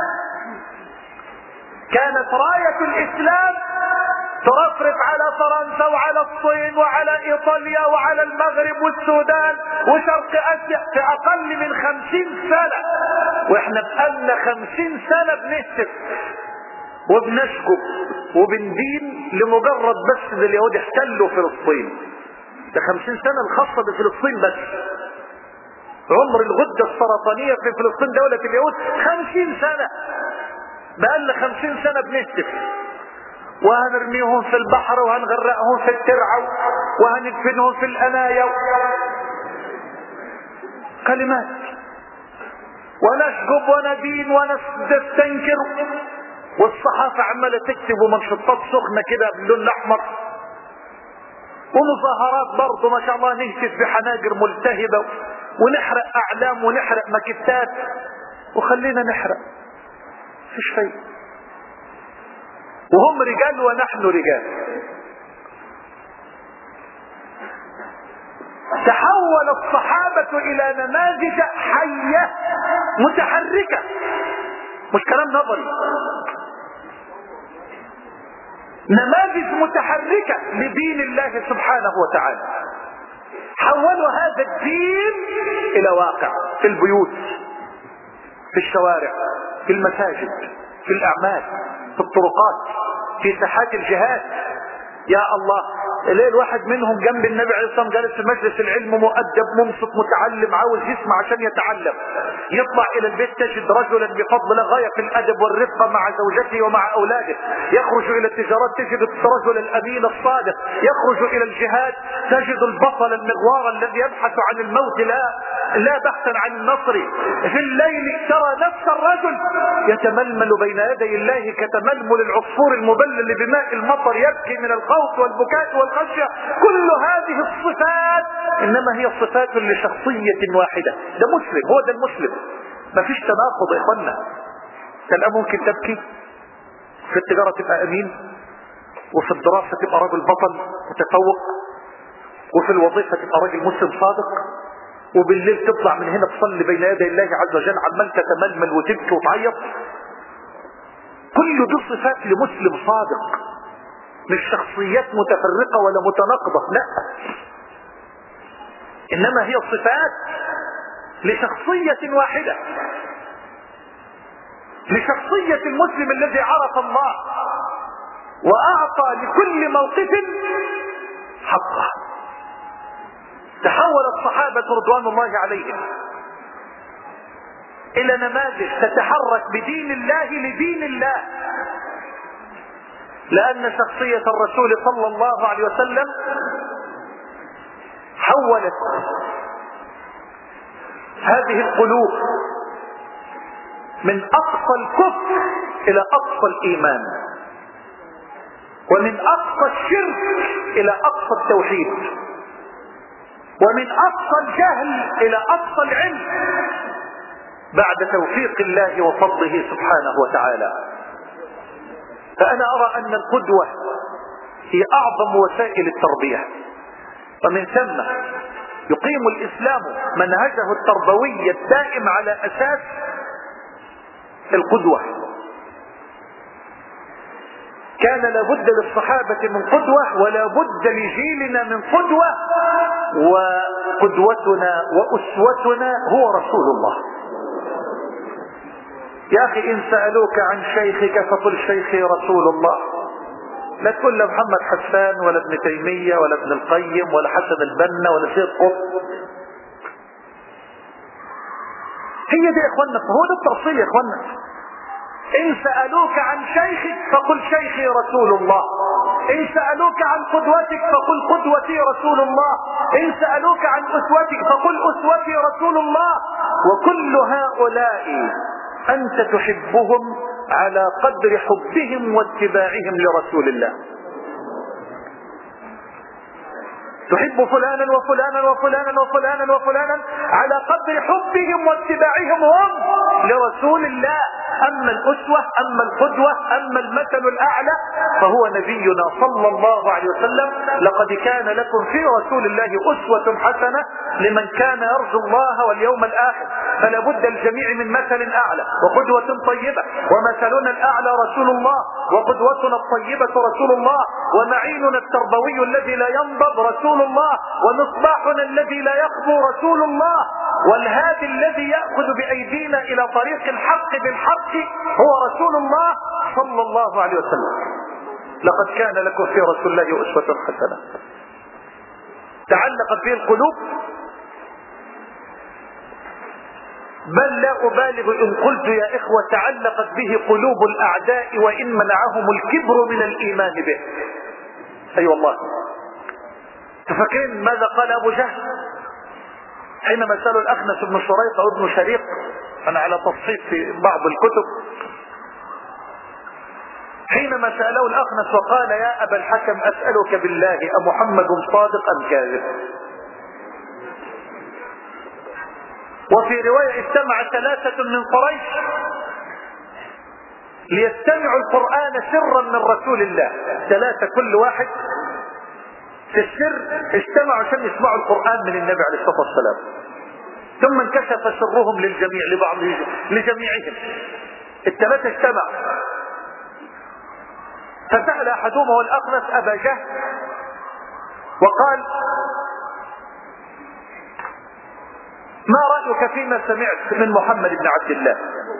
كانت راية الاسلام ترفرف على فرنسا وعلى الصين وعلى ايطاليا وعلى المغرب والسودان وشرق اسيا في اقل من خمسين سنة، واحنا بقالنا خمسين سنة بنهتف وبنشكب وبندين لمجرد بس ان اليهود احتلوا فلسطين. ده خمسين سنة الخاصة بفلسطين بس. عمر الغدة السرطانية في فلسطين دولة اليهود خمسين سنة. بقالنا خمسين سنة بنهتف، وهنرميهم في البحر وهنغرقهم في الترعة وهندفنهم في الأنايا، كلمات، ونشجب وندين ونستنكر، والصحافة عمالة تكتب ومنشطات سخنة كده باللون الأحمر، ومظاهرات برضه ما شاء الله نهتف بحناجر ملتهبة ونحرق أعلام ونحرق مكتات، وخلينا نحرق مفيش فايدة. وهم رجال ونحن رجال. تحول الصحابة الى نماذج حية متحركة، مش كلام نظري، نماذج متحركة لدين الله سبحانه وتعالى. حولوا هذا الدين الى واقع في البيوت، في الشوارع، في المساجد، في الاعمال، في الطرقات، في ساحات الجهاد. يا الله، ليه الواحد منهم جنب النبي عليه الصلاة والسلام جالس في مجلس العلم مؤدب منصت متعلم عاوز يسمع عشان يتعلم، يطلع الى البيت تجد رجلا بفضل الله غاية في الادب والرفقة مع زوجته ومع اولاده، يخرج الى التجارات تجد الرجل الامين الصادق، يخرج الى الجهاد تجد البطل المغوار الذي يبحث عن الموت لا لا بحثا عن النصر. في الليل ترى نفس الرجل يتململ بين يدي الله كتململ العصفور المبلل بماء المطر، يبكي من الخوف والبكاء والخشية. كل هذه الصفات انما هي صفات لشخصية واحدة. ده مسلم، هو ده المسلم، ما فيش تناقض يا اخوانا. الان ممكن تبكي في التجارة تبقى امين، وفي الدراسة تبقى راجل بطل متفوق، وفي الوظيفة تبقى راجل مسلم صادق، وبالليل تطلع من هنا تصلي بين يدي الله عز وجل عمال تتململ وتبكي وتعيط. كل دي صفات لمسلم صادق، مش شخصيات متفرقة ولا متناقضة، لا، انما هي صفات لشخصية واحدة، لشخصية المسلم الذي عرف الله واعطى لكل موقف حقه. تحول الصحابة رضوان الله عليهم الى نماذج تتحرك بدين الله لدين الله. لان شخصية الرسول صلى الله عليه وسلم حولت هذه القلوب من اقصى الكفر الى اقصى الايمان، ومن اقصى الشرك الى اقصى التوحيد، ومن اقصى الجهل الى اقصى العلم بعد توفيق الله وفضله سبحانه وتعالى. فانا ارى ان القدوة هي اعظم وسائل التربية، ومن ثم يقيم الاسلام منهجه التربوي الدائم على اساس القدوة. كان لابد للصحابة من قدوة، ولا بد لجيلنا من قدوة، وقدوتنا واسوتنا هو رسول الله. يا اخي ان سألوك عن شيخك فقل شيخي رسول الله. لا تقول له محمد حسان ولا ابن تيمية ولا ابن القيم ولا حسن البنا ولا سيد قطب. هي دي يا اخوانا، هو ده التأصيل يا اخوانا. ان سألوك عن شيخك فقل شيخي رسول الله، ان سألوك عن قدوتك فقل قدوتي رسول الله، ان سألوك عن اسوتك فقل اسوتي رسول الله. وكل هؤلاء انت تحبهم على قدر حبهم واتباعهم لرسول الله. تحب فلانا وفلانا وفلانا وفلانا وفلانا على قدر حبهم واتباعهم هم لرسول الله. اما الاسوة، اما القدوة، اما المثل الاعلى فهو نبينا صلى الله عليه وسلم. لقد كان لكم في رسول الله اسوة حسنة لمن كان يرجو الله واليوم الاخر. فلا بد الجميع من مثل اعلى وقدوة طيبة، ومثلنا الاعلى رسول الله، وقدوتنا الطيبة رسول الله، ومعيننا التربوي الذي لا ينضب رسول الله، ومصباحنا الذي لا يخبو رسول الله، والهادي الذي يأخذ بأيدينا إلى طريق الحق بالحق هو رسول الله صلى الله عليه وسلم. لقد كان لكم في رسول الله أسوة حسنة. تعلقت به القلوب، بل لا أبالغ إن قلت يا إخوة تعلقت به قلوب الأعداء وإن منعهم الكبر من الإيمان به. أي أيوة والله. تفكرين ماذا قال أبو جهل حينما سألوا الأخنس بن شريق أو ابن شريق؟ أنا على تفصيل في بعض الكتب. حينما سألوا الأخنس وقال يا أبا الحكم أسألك بالله أمحمد صادق أم كاذب؟ وفي رواية اجتمع ثلاثة من قريش ليستمعوا القرآن سرا من رسول الله. ثلاثة كل واحد في السر اجتمعوا عشان يسمعوا القرآن من النبي عليه الصلاة والسلام. ثم انكشف سرهم للجميع لبعض لجميعهم. الثلاثة اجتمعوا، فسأل أحدهم هو الأخنس أبا جهل وقال ما رأيك فيما سمعت من محمد بن عبد الله؟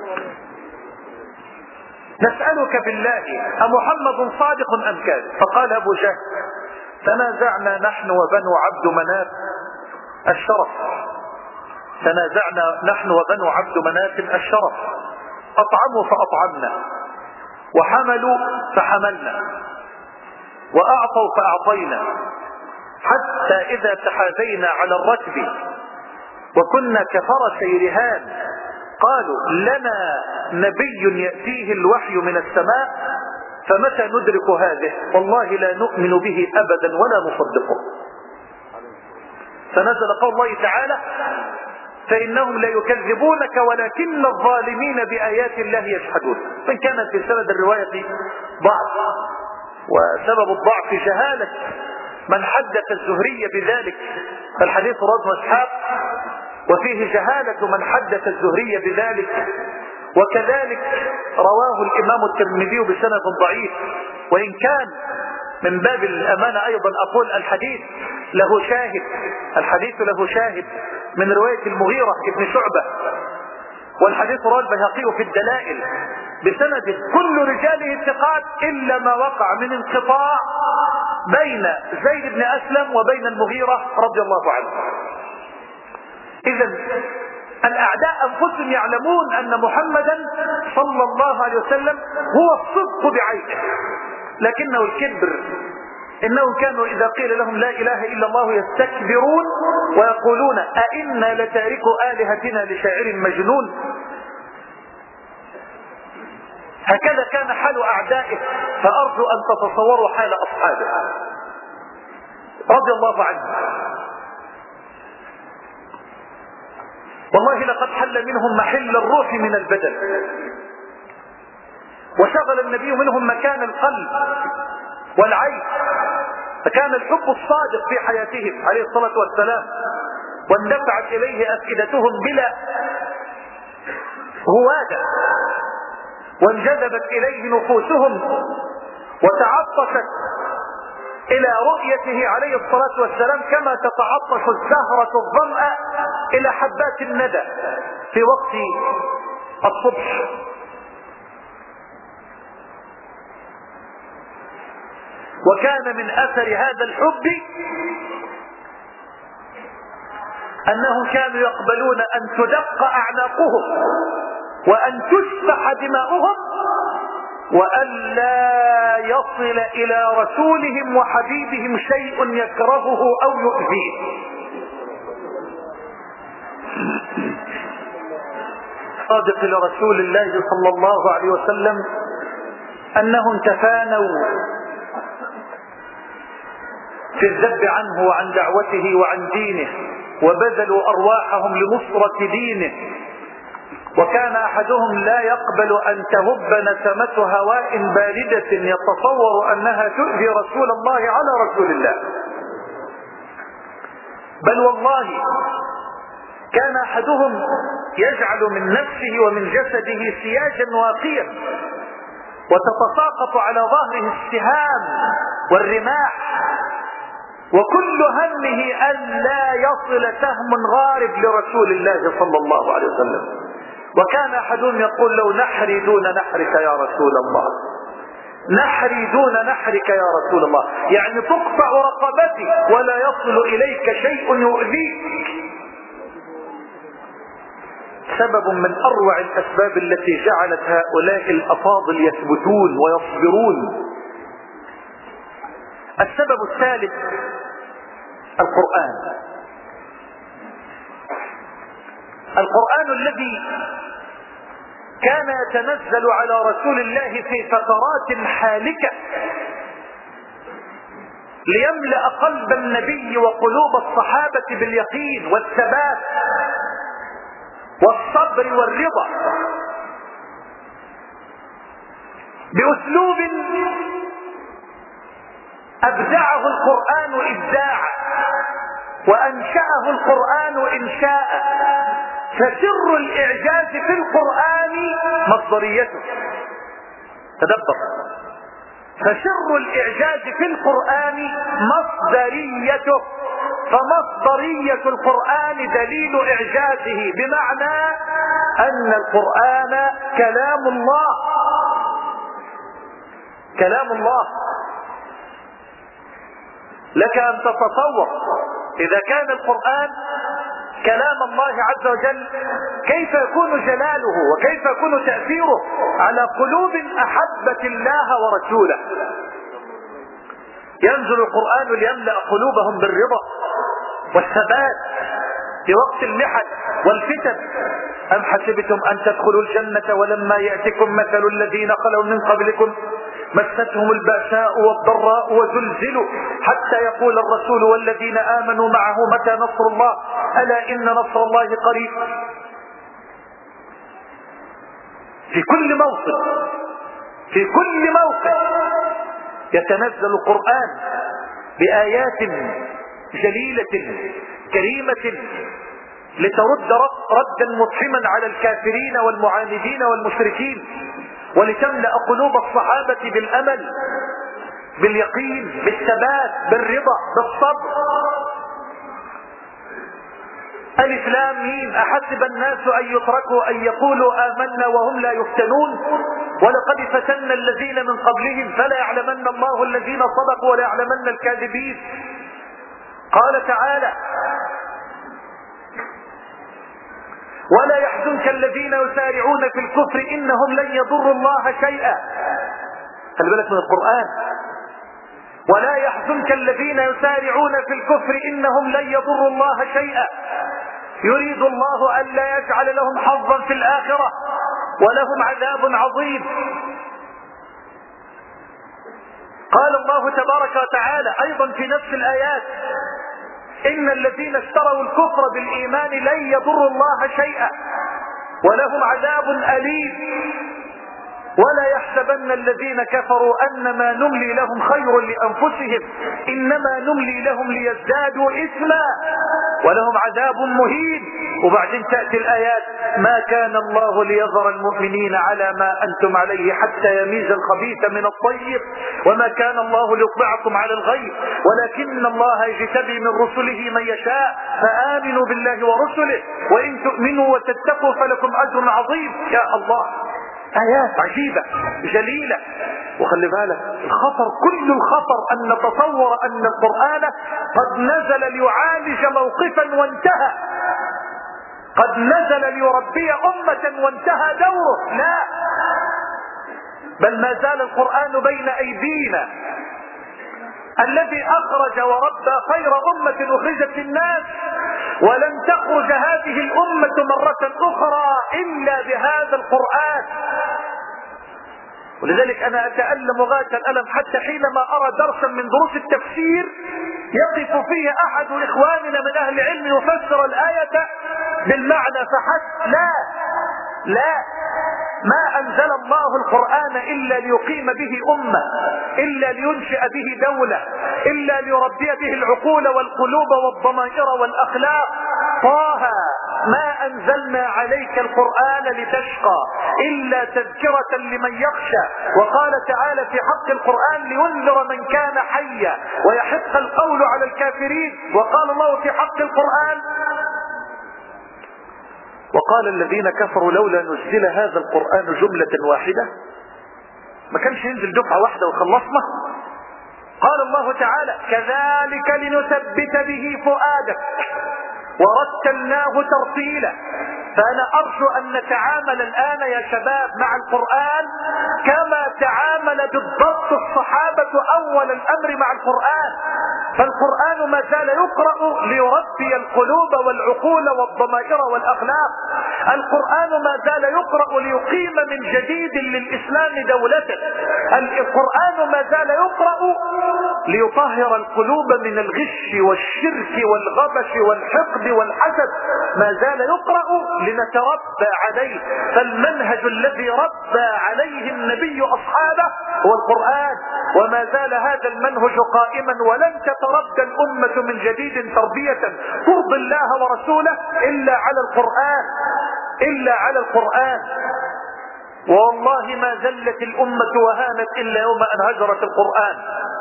نسألك بالله أمحمد صادق أم كاذب؟ فقال أبو جهل تنازعنا نحن وبنو عبد مناف الشرف، تنازعنا نحن وبنو عبد مناف الشرف، أطعموا فأطعمنا، وحملوا فحملنا، وأعطوا فأعطينا، حتى إذا تحاذينا على الركب وكنا كفرسي رهان قالوا لنا نبي يأتيه الوحي من السماء فمتى ندرك هذه؟ والله لا نؤمن به أبدا ولا نصدقه. فنزل قول الله تعالى فإنهم لا يكذبونك ولكن الظالمين بآيات الله يجحدون. فإن كانت في سند الرواية ضعف، وسبب الضعف جهالة من حدث الزهري بذلك، فالحديث رواه إسحاق وفيه جهالة من حدث الزهري بذلك، وكذلك رواه الإمام الترمذي بسند ضعيف. وإن كان من باب الأمانة أيضا أقول الحديث له شاهد، الحديث له شاهد من رواية المغيرة ابن شعبة، والحديث رواه البيهقي في الدلائل بسند كل رجاله ثقات إلا ما وقع من انقطاع بين زيد بن أسلم وبين المغيرة رضي الله عنه. إذن الأعداء أنفسهم يعلمون أن محمدا صلى الله عليه وسلم هو الصدق بعينه، لكنه الكبر. إنهم كانوا إذا قيل لهم لا إله إلا الله يستكبرون ويقولون أئنا لتاركوا آلهتنا لشاعر مجنون. هكذا كان حال أعدائه، فأرجو أن تتصوروا حال أصحابه رضي الله عنهم. والله لقد حل منهم محل الروح من البدن، وشغل النبي منهم مكان القلب والعين، فكان الحب الصادق في حياتهم عليه الصلاة والسلام، واندفعت إليه أفئدتهم بلا هوادة، وانجذبت إليه نفوسهم، وتعطشت إلى رؤيته عليه الصلاة والسلام كما تتعطش الزهرة الظمأ إلى حبات الندى في وقت الصبح. وكان من أثر هذا الحب أنهم كانوا يقبلون أن تدق أعناقهم وأن تسفح دماؤهم وأن لا يصل إلى رسولهم وحبيبهم شيء يكرهه أو يؤذيه. صادق لرسول الله صلى الله عليه وسلم أنهم تفانوا في الذب عنه وعن دعوته وعن دينه، وبذلوا أرواحهم لنصرة دينه. وكان أحدهم لا يقبل أن تهب نسمة هواء باردة يتصور أنها تؤذي رسول الله على رسول الله، بل والله كان أحدهم يجعل من نفسه ومن جسده سياجا واقيا وتتساقط على ظهره السهام والرماح، وكل همه أن لا يصل سهم غارب لرسول الله صلى الله عليه وسلم. وكان أحدهم يقول لو نحري دون نحرك يا رسول الله، نحري دون نحرك يا رسول الله، يعني تقطع رقبتي ولا يصل إليك شيء يؤذيك. سبب من أروع الأسباب التي جعلت هؤلاء الأفاضل يثبتون ويصبرون. السبب الثالث القرآن. القرآن الذي كان يتنزل على رسول الله في فترات حالكة ليملأ قلب النبي وقلوب الصحابة باليقين والثبات والصبر والرضا، بأسلوب أبدعه القرآن إبداعا وأنشأه القرآن إنشاء. فسر الإعجاز في القرآن مصدريته. تدبر، فسر الإعجاز في القرآن مصدريته، فمصدرية القرآن دليل إعجازه، بمعنى أن القرآن كلام الله، كلام الله. لك أن تتصور إذا كان القرآن كلام الله عز وجل كيف يكون جلاله وكيف يكون تأثيره على قلوب أحبت الله ورسوله. ينزل القرآن ليملأ قلوبهم بالرضا والثبات في وقت المحن والفتن. أم حسبتم أن تدخلوا الجنة ولما يأتكم مثل الذين خلوا من قبلكم مستهم البأساء والضراء وزلزلوا حتى يقول الرسول والذين آمنوا معه متى نصر الله ألا إن نصر الله قريب. في كل موقف في كل موقف يتنزل القرآن بآيات جليلة كريمة لترد ردا مطحما على الكافرين والمعاندين والمشركين، ولتملأ قلوب الصحابة بالأمل باليقين بالثبات بالرضا بالصبر. ألف لام ميم أحسب الناس أن يتركوا أن يقولوا آمنا وهم لا يفتنون ولقد فتنا الذين من قبلهم فلا يعلمن الله الذين صدقوا ولا يعلمن الكاذبين. قال تعالى ولا يحزنك الذين يسارعون في الكفر إنهم لن يضروا الله شيئا. خلي بالك من القرآن. ولا يحزنك الذين يسارعون في الكفر إنهم لن يضروا الله شيئا يريد الله ألا يجعل لهم حظا في الآخرة ولهم عذاب عظيم. قال الله تبارك وتعالى أيضا في نفس الآيات: إن الذين اشتروا الكفر بالإيمان لن يضروا الله شيئا ولهم عذاب أليم. ولا يحسبن الذين كفروا أنما نملي لهم خير لأنفسهم إنما نملي لهم ليزدادوا إثما ولهم عذاب مهين. وبعدين تأتي الآيات: ما كان الله ليذر المؤمنين على ما أنتم عليه حتى يميز الخبيث من الطيب وما كان الله ليطلعكم على الغيب ولكن الله يجتبي من رسله من يشاء فآمنوا بالله ورسله وإن تؤمنوا وتتقوا فلكم أجر عظيم. يا الله، آيات عجيبة جليلة. وخلي بالك الخطر، كل الخطر أن نتصور أن القرآن قد نزل ليعالج موقفا وانتهى، قد نزل ليربي أمة وانتهى دوره. لا، بل ما زال القرآن بين أيدينا، الذي أخرج وربى خير أمة أخرجت للناس، ولن تخرج هذه الأمة مرة أخرى إلا بهذا القرآن. ولذلك أنا أتألم غاية الألم حتى حينما أرى درسا من دروس التفسير يقف فيه أحد إخواننا من أهل العلم يفسر الآية بالمعنى فحسب. لا لا، ما أنزل الله القرآن إلا ليقيم به أمة، إلا لينشئ به دولة، إلا ليربي به العقول والقلوب والضمائر والأخلاق. طه: ما أنزلنا عليك القرآن لتشقى إلا تذكرة لمن يخشى. وقال تعالى في حق القرآن: لينذر من كان حيا ويحق القول على الكافرين. وقال الله في حق القرآن: وقال الذين كفروا لولا نزل هذا القرآن جملة واحدة. ما كانش ينزل دفعة واحدة وخلصنا. قال الله تعالى: كذلك لنثبت به فؤادك ورتلناه ترتيلا. فأنا أرجو أن نتعامل الآن يا شباب مع القرآن كما تعامل بالضبط الصحابة أول الأمر مع القرآن. فالقرآن ما زال يقرأ ليربي القلوب والعقول والضمائر والأخلاق. القرآن ما زال يقرأ ليقيم من جديد للإسلام دولته. القرآن ما زال يقرأ ليطهر القلوب من الغش والشرك والغبش والحقد والحسد. ما زال يقرأ لنتربى عليه. فالمنهج الذي ربى عليه النبي أصحابه هو القرآن، وما زال هذا المنهج قائما، ولن تتربى الأمة من جديد تربية ترضي الله ورسوله إلا على القرآن، إلا على القرآن. والله ما زلت الأمة وهانت إلا يوم أن هجرت القرآن.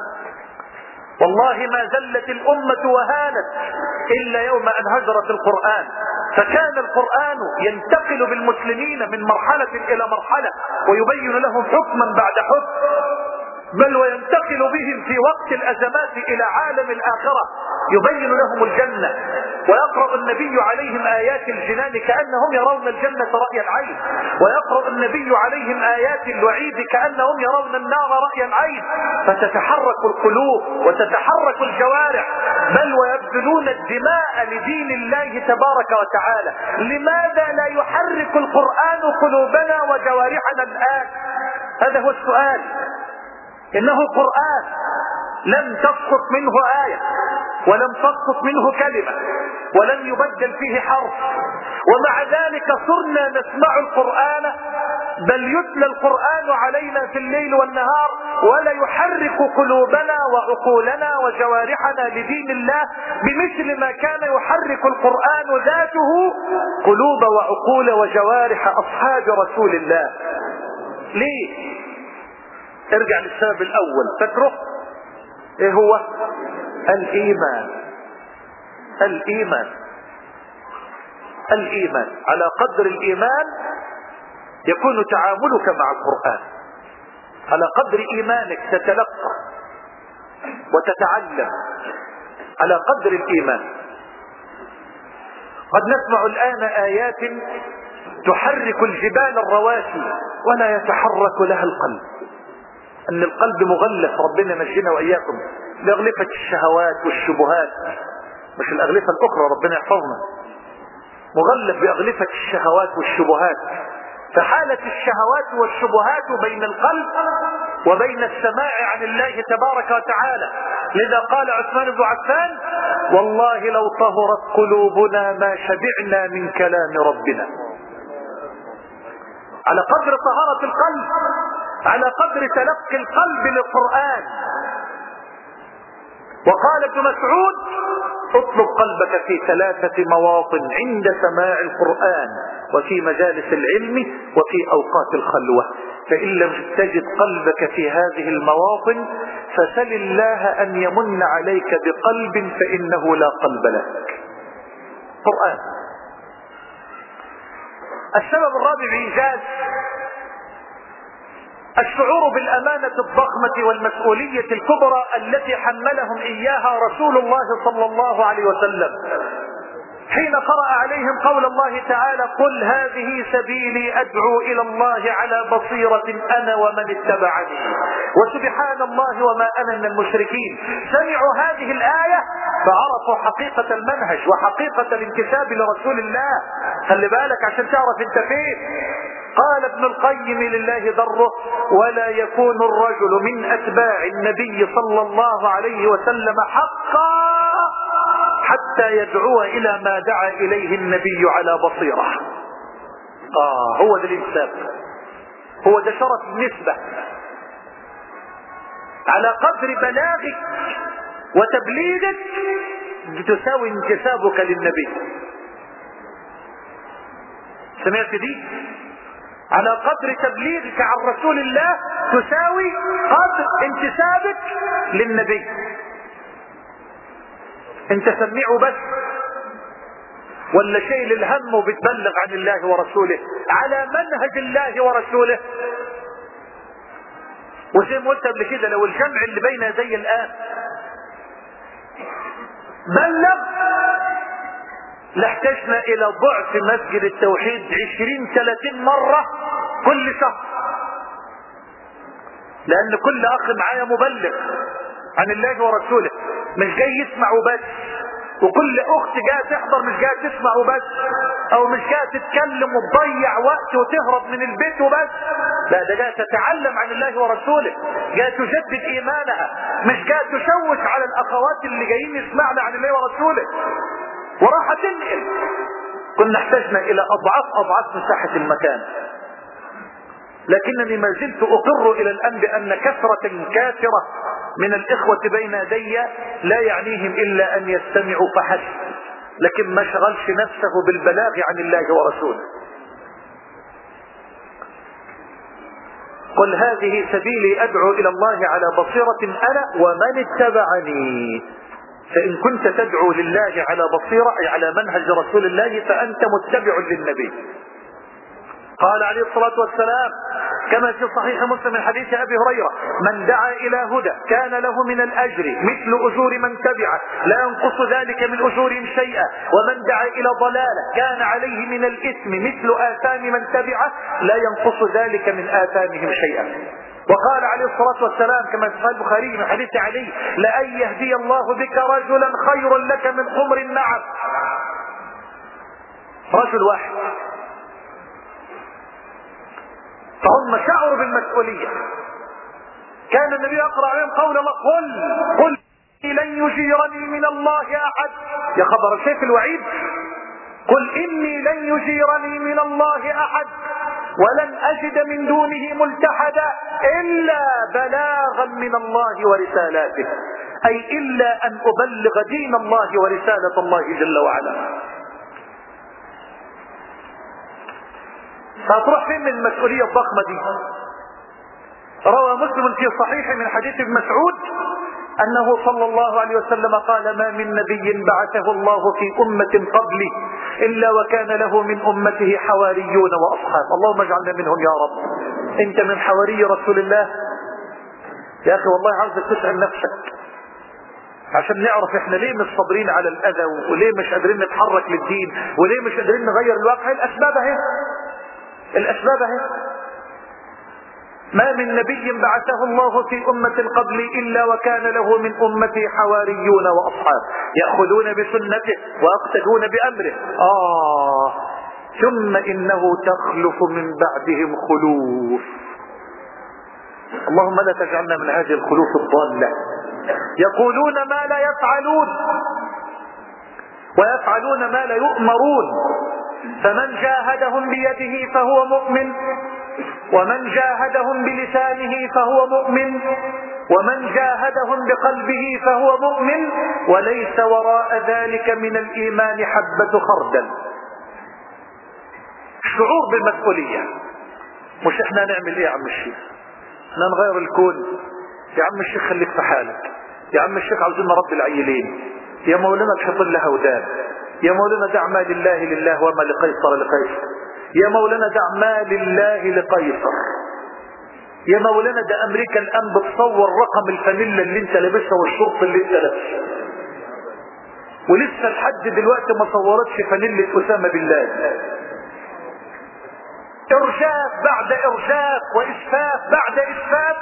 والله ما زلت الأمة وهانت إلا يوم أن هجرت القرآن. فكان القرآن ينتقل بالمسلمين من مرحلة إلى مرحلة ويبين لهم حكما بعد حكم، بل وينتقل بهم في وقت الأزمات إلى عالم الآخرة يبين لهم الجنة. ويقرأ النبي عليهم آيات الجنان كأنهم يرون الجنة رأي العين، ويقرأ النبي عليهم آيات الوعيد كأنهم يرون النار رأي العين. فتتحرك القلوب وتتحرك الجوارح، بل ويبذلون الدماء لدين الله تبارك وتعالى. لماذا لا يحرك القرآن قلوبنا وجوارحنا الآن؟ هذا هو السؤال. إنه قرآن لم تسقط منه آية ولم تسقط منه كلمة ولم يبدل فيه حرف، ومع ذلك صرنا نسمع القرآن، بل يتلى القرآن علينا في الليل والنهار ولا يحرك قلوبنا وعقولنا وجوارحنا لدين الله بمثل ما كان يحرك القرآن ذاته قلوب وعقول وجوارح أصحاب رسول الله. ليه؟ ارجع للسبب الأول، فاكره ايه هو؟ الإيمان. الإيمان الإيمان على قدر الإيمان يكون تعاملك مع القرآن، على قدر إيمانك تتلقى وتتعلم، على قدر الإيمان. قد نسمع الآن آيات تحرك الجبال الرواسي ولا يتحرك لها القلب، أن القلب مغلف، ربنا نجينا وإياكم بأغلفة الشهوات والشبهات، مش الأغلفة الأخرى، ربنا يحفظنا، مغلف بأغلفة الشهوات والشبهات. فحالة الشهوات والشبهات بين القلب وبين السماع عن الله تبارك وتعالى. لذا قال عثمان بن عفان: والله لو طهرت قلوبنا ما شبعنا من كلام ربنا. على قدر طهارة القلب، على قدر تلقي القلب للقرآن. وقال ابن مسعود: اطلب قلبك في ثلاثة مواطن: عند سماع القرآن، وفي مجالس العلم، وفي أوقات الخلوة. فإن لم تجد قلبك في هذه المواطن فسل الله أن يمن عليك بقلب، فإنه لا قلب لك. قرآن. السبب الرابع إيجاز الشعور بالأمانة الضخمة والمسؤولية الكبرى التي حملهم إياها رسول الله صلى الله عليه وسلم حين قرأ عليهم قول الله تعالى: قل هذه سبيلي أدعو إلى الله على بصيرة أنا ومن اتبعني وسبحان الله وما أنا من المشركين. سمعوا هذه الآية فعرفوا حقيقة المنهج وحقيقة الانتساب لرسول الله. خلي بالك عشان تعرف انت فين. قال ابن القيم: لله ضره ولا يكون الرجل من أتباع النبي صلى الله عليه وسلم حقا حتى يدعو إلى ما دعا إليه النبي على بصيرة. آه هو ده الانتساب، هو ده شرف النسبة. على قدر بلاغك وتبليغك تساوي انتسابك للنبي. سمعت دي؟ على قدر تبليغك عن رسول الله تساوي قدر انتسابك للنبي. انت سمعه بس ولا شيء للهم وبتبلغ عن الله ورسوله على منهج الله ورسوله؟ وزي ما قلت قبل كده، لو الجمع اللي بين يدي الآن بلغ لاحتجنا إلى ضعف مسجد التوحيد عشرين ثلاثين مرة كل شهر، لأن كل أخ معايا مبلغ عن الله ورسوله، مش جاي يسمع وبس، وكل أخت جاية تحضر مش جاية تسمع وبس، أو مش جاية تتكلم وتضيع وقت وتهرب من البيت وبس، لا ده جاية تتعلم عن الله ورسوله، جاية تجدد إيمانها، مش جاية تشوش على الأخوات اللي جايين يسمعنا عن الله ورسوله وراح تنقل. كنا احتجنا إلى أضعاف أضعاف مساحة المكان، لكنني ما زلت أقر إلى الآن بأن كثرة كافرة من الإخوة بين يدي لا يعنيهم إلا أن يستمعوا فحسب، لكن ما شغلش نفسه بالبلاغ عن الله ورسوله. قل هذه سبيلي أدعو إلى الله على بصيرة أنا ومن اتبعني. فإن كنت تدعو لله على بصيرة أي على منهج رسول الله فأنت متبع للنبي. قال عليه الصلاة والسلام كما في صحيح مسلم من حديث أبي هريرة: من دعا إلى هدى كان له من الأجر مثل أجور من تبعه لا ينقص ذلك من أجورهم شيئا، ومن دعا إلى ضلالة كان عليه من الإثم مثل آثام من تبعه لا ينقص ذلك من آثامهم شيئا. وقال عليه الصلاة والسلام كما في البخاري من حديث علي: لأن يهدي الله بك رجلا خير لك من حمر النعم. رجل واحد، فهم شعروا بالمسؤولية. كان النبي يقرأ عليهم قول الله: قل قل لن يجيرني من الله أحد. يا خبر الشيخ الوعيد، قل إني لن يجيرني من الله أحد ولن أجد من دونه ملتحدا إلا بلاغا من الله ورسالاته، أي إلا أن أبلغ دين الله ورسالة الله جل وعلا. هتروح فين من المسؤولية الضخمة دي؟ روى مسلم في صحيح من حديث ابن مسعود أنه صلى الله عليه وسلم قال: ما من نبي بعثه الله في أمة قبلي إلا وكان له من أمته حواريون وأصحاب. اللهم اجعلنا منهم يا رب. أنت من حواري رسول الله يا أخي، والله عاوزك تسأل نفسك، عشان نعرف احنا ليه مش صابرين على الاذى، وليه مش قادرين نتحرك للدين، وليه مش قادرين نغير الواقع. الاسباب اهي، الاسباب اهي. ما من نبي بعثه الله في أمة قبلي إلا وكان له من أمتي حواريون وأصحاب يأخذون بسنته ويقتدون بأمره. آه ثم إنه تخلف من بعدهم خلوف. اللهم لا تجعلنا من هذه الخلوف الضالة. يقولون ما لا يفعلون ويفعلون ما لا يؤمرون. فمن جاهدهم بيده فهو مؤمن، ومن جاهدهم بلسانه فهو مؤمن، ومن جاهدهم بقلبه فهو مؤمن، وليس وراء ذلك من الإيمان حبة خردل. شعور بالمسؤولية. مش احنا نعمل ايه يا عم الشيخ؟ احنا نغير الكون يا عم الشيخ، خليك في حالك يا عم الشيخ، عاوزين نربي العيلين يا مولانا، تحط لها ودان يا مولانا، دع ما لله لله وما لقيصر لقيصر يا مولانا، دع ما لله لقيصر يا مولانا. ده امريكا الان بتصور رقم الفانيلا اللي انت لابسها والشرط اللي انت لابسه، ولسه لحد دلوقتي ما صورتش فانيلة اسامة بالله. ارجاف بعد ارجاف واسفاف بعد اسفاف،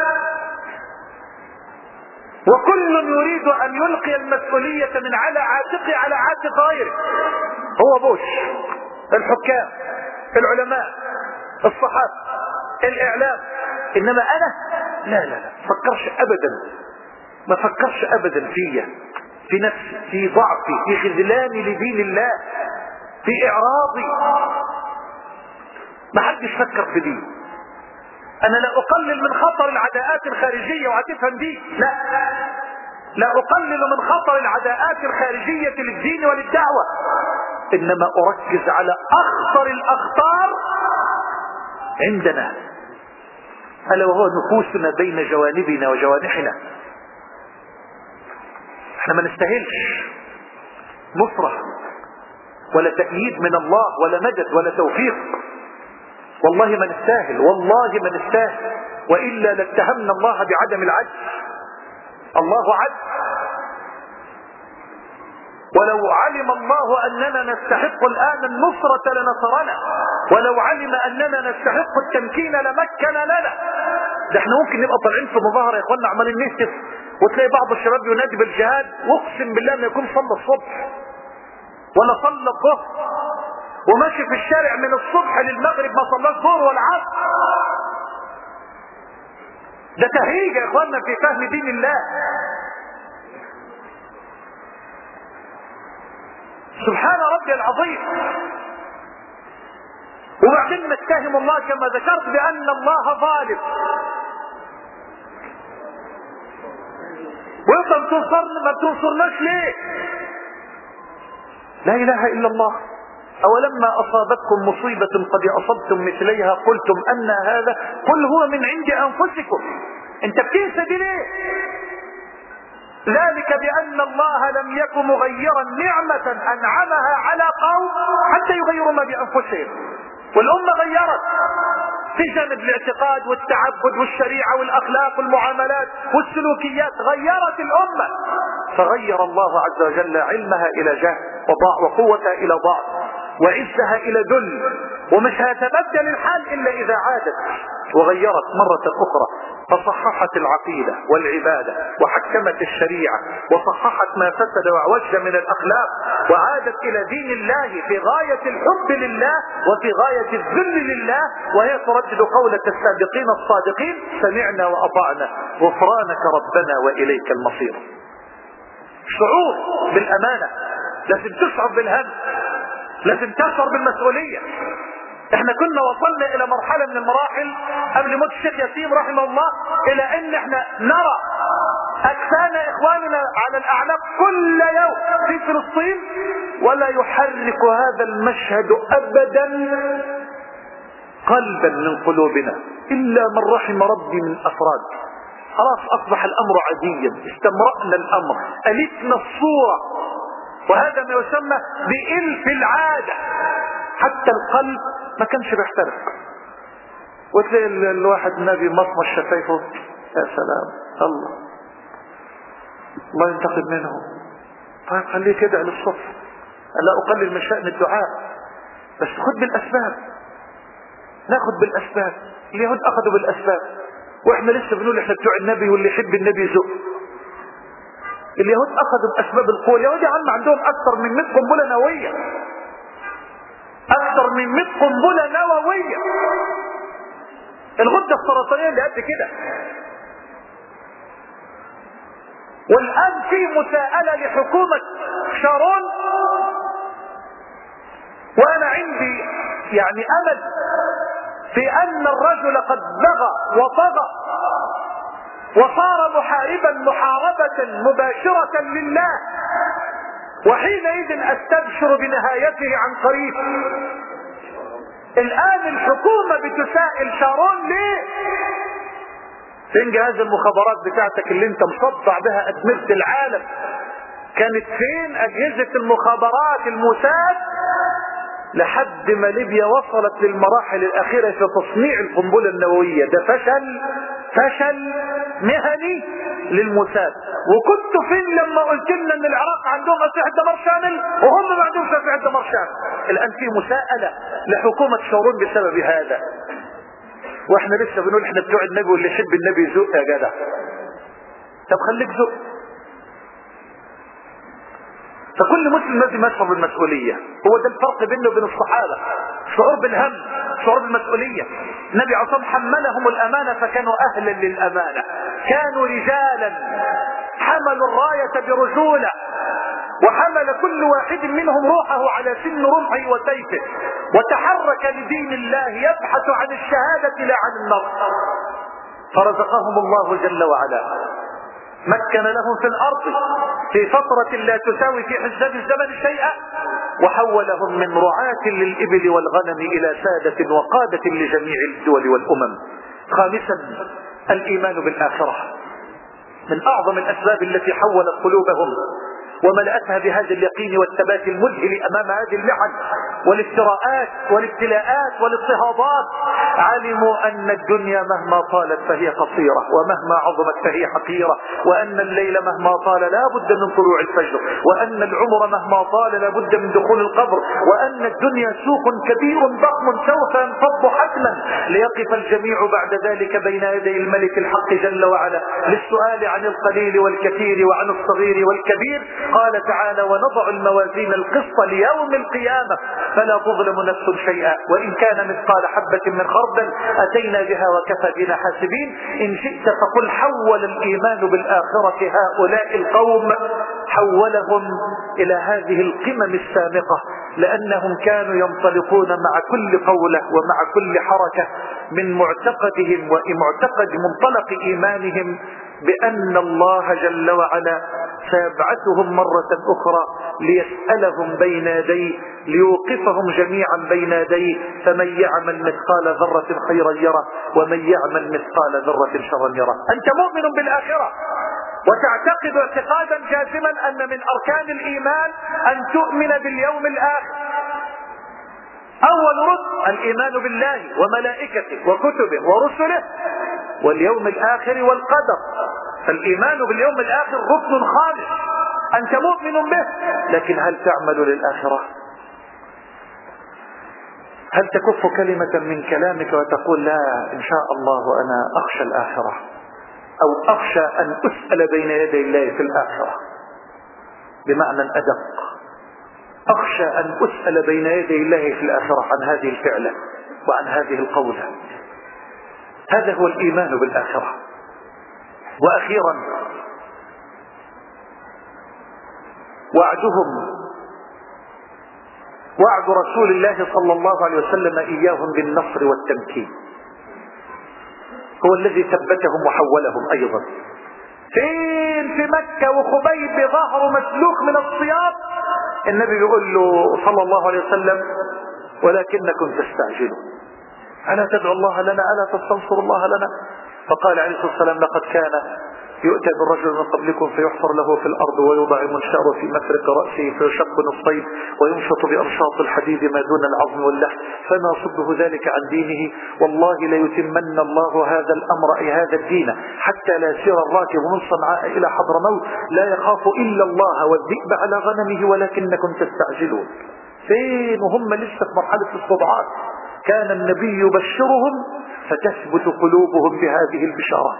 وكل يريد ان يلقي المسؤولية من على عاتقه على عاتق غيره. هو بوش، الحكام، العلماء، الصحافة، الاعلام. انما انا لا لا لا فكرش ابدا، ما فكرش ابدا فيا، في نفسي، في ضعفي، في خذلاني لدين الله، في اعراضي. ما حدش فكر في دي. انا لا اقلل من خطر العداءات الخارجية، وهتفهم دي، لا لا اقلل من خطر العداءات الخارجية للدين وللدعوة، انما اركز على اخطر الاخطار عندنا، الا وهو نفوسنا بين جوانبنا وجوانحنا. احنا ما نستاهلش نصرة ولا تأييد من الله ولا مدد ولا توفيق، والله ما نستاهل، والله ما نستاهل، وإلا لاتهمنا الله بعدم العدل. الله عدل، ولو علم الله أننا نستحق الآن النصرة لنصرنا، ولو علم أننا نستحق التمكين لمكن لنا. ده احنا ممكن نبقى طالعين في مظاهرة يا اخوانا عمالين نهتف، وتلاقي بعض الشباب ينادي بالجهاد، واقسم بالله ما يكون صلى الصبح ولا صلى الظهر، وماشي في الشارع من الصبح للمغرب ما صلى الظهر ولا العصر. ده تهيج يا اخوانا في فهم دين الله. سبحان ربي العظيم. وبعدين نتهم الله كما ذكرت بأن الله ظالم، وانت بتنصرنا ما بتنصرناش ليه؟ لا اله الا الله. اولما اصابتكم مصيبة قد اصبتم مثليها قلتم ان هذا، قل هو من عند انفسكم. انت بتنسى دي ليه؟ ذلك بان الله لم يكن مغيرا نعمة انعمها على قوم حتى يغيروا ما بانفسهم، والامة غيرت في جانب الاعتقاد والتعبد والشريعة والاخلاق والمعاملات والسلوكيات، غيرت الامة، فغير الله عز وجل علمها الى جهل وقوتها الى ضعف وعزها الى ذل، ومش هيتبدل الحال الا اذا عادت وغيرت مرة اخرى، فصححت العقيدة والعبادة وحكمت الشريعة وصححت ما فسد وعوج من الاخلاق، وعادت الى دين الله في غاية الحب لله وفي غاية الذل لله، وهي تردد قولة السابقين الصادقين: سمعنا واطعنا غفرانك ربنا واليك المصير. شعور بالامانة، لازم تشعر بالهم، لازم تشعر بالمسؤولية. احنا كنا وصلنا الى مرحلة من المراحل قبل موت الشيخ ياسين رحمه الله الى ان احنا نرى اجسام اخواننا على الاعناق كل يوم في فلسطين، ولا يحرك هذا المشهد ابدا قلبا من قلوبنا الا من رحم ربي من افراد. خلاص اصبح الامر عاديا، استمرأنا الامر، ألفنا الصورة، وهذا ما يسمى بإلف العادة. حتى القلب ما كانش بيحترق، وتلاقي الواحد نبي مصمى شفايفه، يا سلام الله الله ينتقم منهم. طيب خليه كده للصف، لا اقلل من شأن الدعاء، بس خد بالاسباب، ناخد بالاسباب. اليهود اخذوا بالاسباب، واحنا لسه بنقول احنا بتوع النبي واللي يحب النبي يزق. اليهود اخذوا باسباب القوة. اليهود يا عم عندهم اكثر من مئة قنبلة نووية، اكثر من مئة قنبلة نووية. الغدة السرطانية اللي قد كده. والان في مساءلة لحكومة شارون، وانا عندي يعني امل في ان الرجل قد بغى وطغى وصار محاربا محاربة مباشرة لله، وحينئذ استبشر بنهايته عن قريب. الان الحكومة بتسائل شارون ليه؟ فين جهاز المخابرات بتاعتك اللي انت مصدع بها ادمغة العالم؟ كانت فين اجهزة المخابرات الموساد لحد ما ليبيا وصلت للمراحل الاخيرة في تصنيع القنبلة النووية؟ ده فشل، فشل مهني للموساد. وكنت فين لما قلت لنا ان العراق عندهم اسلحة دمار شامل وهم ما عندهمش اسلحة دمار شامل؟ الان في مساءلة لحكومة شارون بسبب هذا، واحنا لسه بنقول احنا بتوع النبي واللي يحب النبي يزق. يا جدع طب خليك زق. فكل مسلم لازم يشعر بالمسؤولية. هو ده الفرق بينه وبين الصحابة، شعور بالهم، شعور بالمسؤولية. النبي عليه الصلاة والسلام حملهم الأمانة فكانوا أهلا للأمانة، كانوا رجالا حملوا الراية برجولة، وحمل كل واحد منهم روحه على سن رمحه وسيفه، وتحرك لدين الله يبحث عن الشهادة لا عن النصر. فرزقهم الله جل وعلا، مكن لهم في الارض في فترة لا تساوي في حساب الزمن شيئا، وحولهم من رعاة للإبل والغنم إلى سادة وقادة لجميع الدول والأمم. خامسا الإيمان بالآخرة، من أعظم الأسباب التي حولت قلوبهم وملأتها بهذا اليقين والثبات المذهل أمام هذه المحن والافتراءات والابتلاءات والاضطهادات. علموا أن الدنيا مهما طالت فهي قصيرة، ومهما عظمت فهي حقيرة، وأن الليل مهما طال لا بد من طلوع الفجر، وأن العمر مهما طال لا بد من دخول القبر، وأن الدنيا سوق كبير ضخم سوف ينفض حتما ليقف الجميع بعد ذلك بين يدي الملك الحق جل وعلا للسؤال عن القليل والكثير وعن الصغير والكبير. قال تعالى: ونضع الموازين القسط ليوم القيامة فلا تظلم نفس شيئا وإن كان مثقال حبة من خردل أتينا بها وكفى بنا حاسبين. إن شئت فقل حول الإيمان بالآخرة هؤلاء القوم، حولهم إلى هذه القمم السامقة، لأنهم كانوا ينطلقون مع كل قولة ومع كل حركة من معتقدهم ومعتقد منطلق إيمانهم بأن الله جل وعلا سيبعثهم مرة أخرى ليسألهم بين يديه، ليوقفهم جميعا بين يديه، فمن يعمل مثقال ذرة خيرا يره ومن يعمل مثقال ذرة شرا يره. أنت مؤمن بالآخرة وتعتقد اعتقادا جازما أن من أركان الإيمان أن تؤمن باليوم الآخر. أول ركن الإيمان بالله وملائكته وكتبه ورسله واليوم الآخر والقدر. فالإيمان باليوم الآخر ركن خالص أنت مؤمن به، لكن هل تعمل للآخرة؟ هل تكف كلمة من كلامك وتقول لا إن شاء الله أنا أخشى الآخرة، أو أخشى أن أسأل بين يدي الله في الآخرة؟ بمعنى أدق، أخشى أن أسأل بين يدي الله في الآخرة عن هذه الفعلة وعن هذه القولة. هذا هو الإيمان بالآخرة. وأخيرا وعدهم، وعد رسول الله صلى الله عليه وسلم إياهم بالنصر والتمكين هو الذي ثبتهم وحولهم أيضا. فين في مكة وخبيب بظهره مسلوك من الصياط، النبي يقول له صلى الله عليه وسلم: ولكنكم تستعجلون، ألا تدعو الله لنا، ألا تستنصر الله لنا. فقال عليه الصلاة والسلام لقد كان يؤتى بالرجل من قبلكم فيحفر له في الأرض ويوضع منشار في مفرق رأسه فيشق نصفين ويمشط بأرشاط الحديد ما دون العظم واللحم فما صده ذلك عن دينه. والله ليتمن الله هذا الأمر أي هذا الدين حتى لا يسير الراكب من صنعاء إلى حضرموت لا يخاف إلا الله والذئب على غنمه ولكنكم تستعجلون. فين وهم لسه في مرحلة الاستضعاف؟ كان النبي يبشرهم فتثبت قلوبهم بهذه البشارات.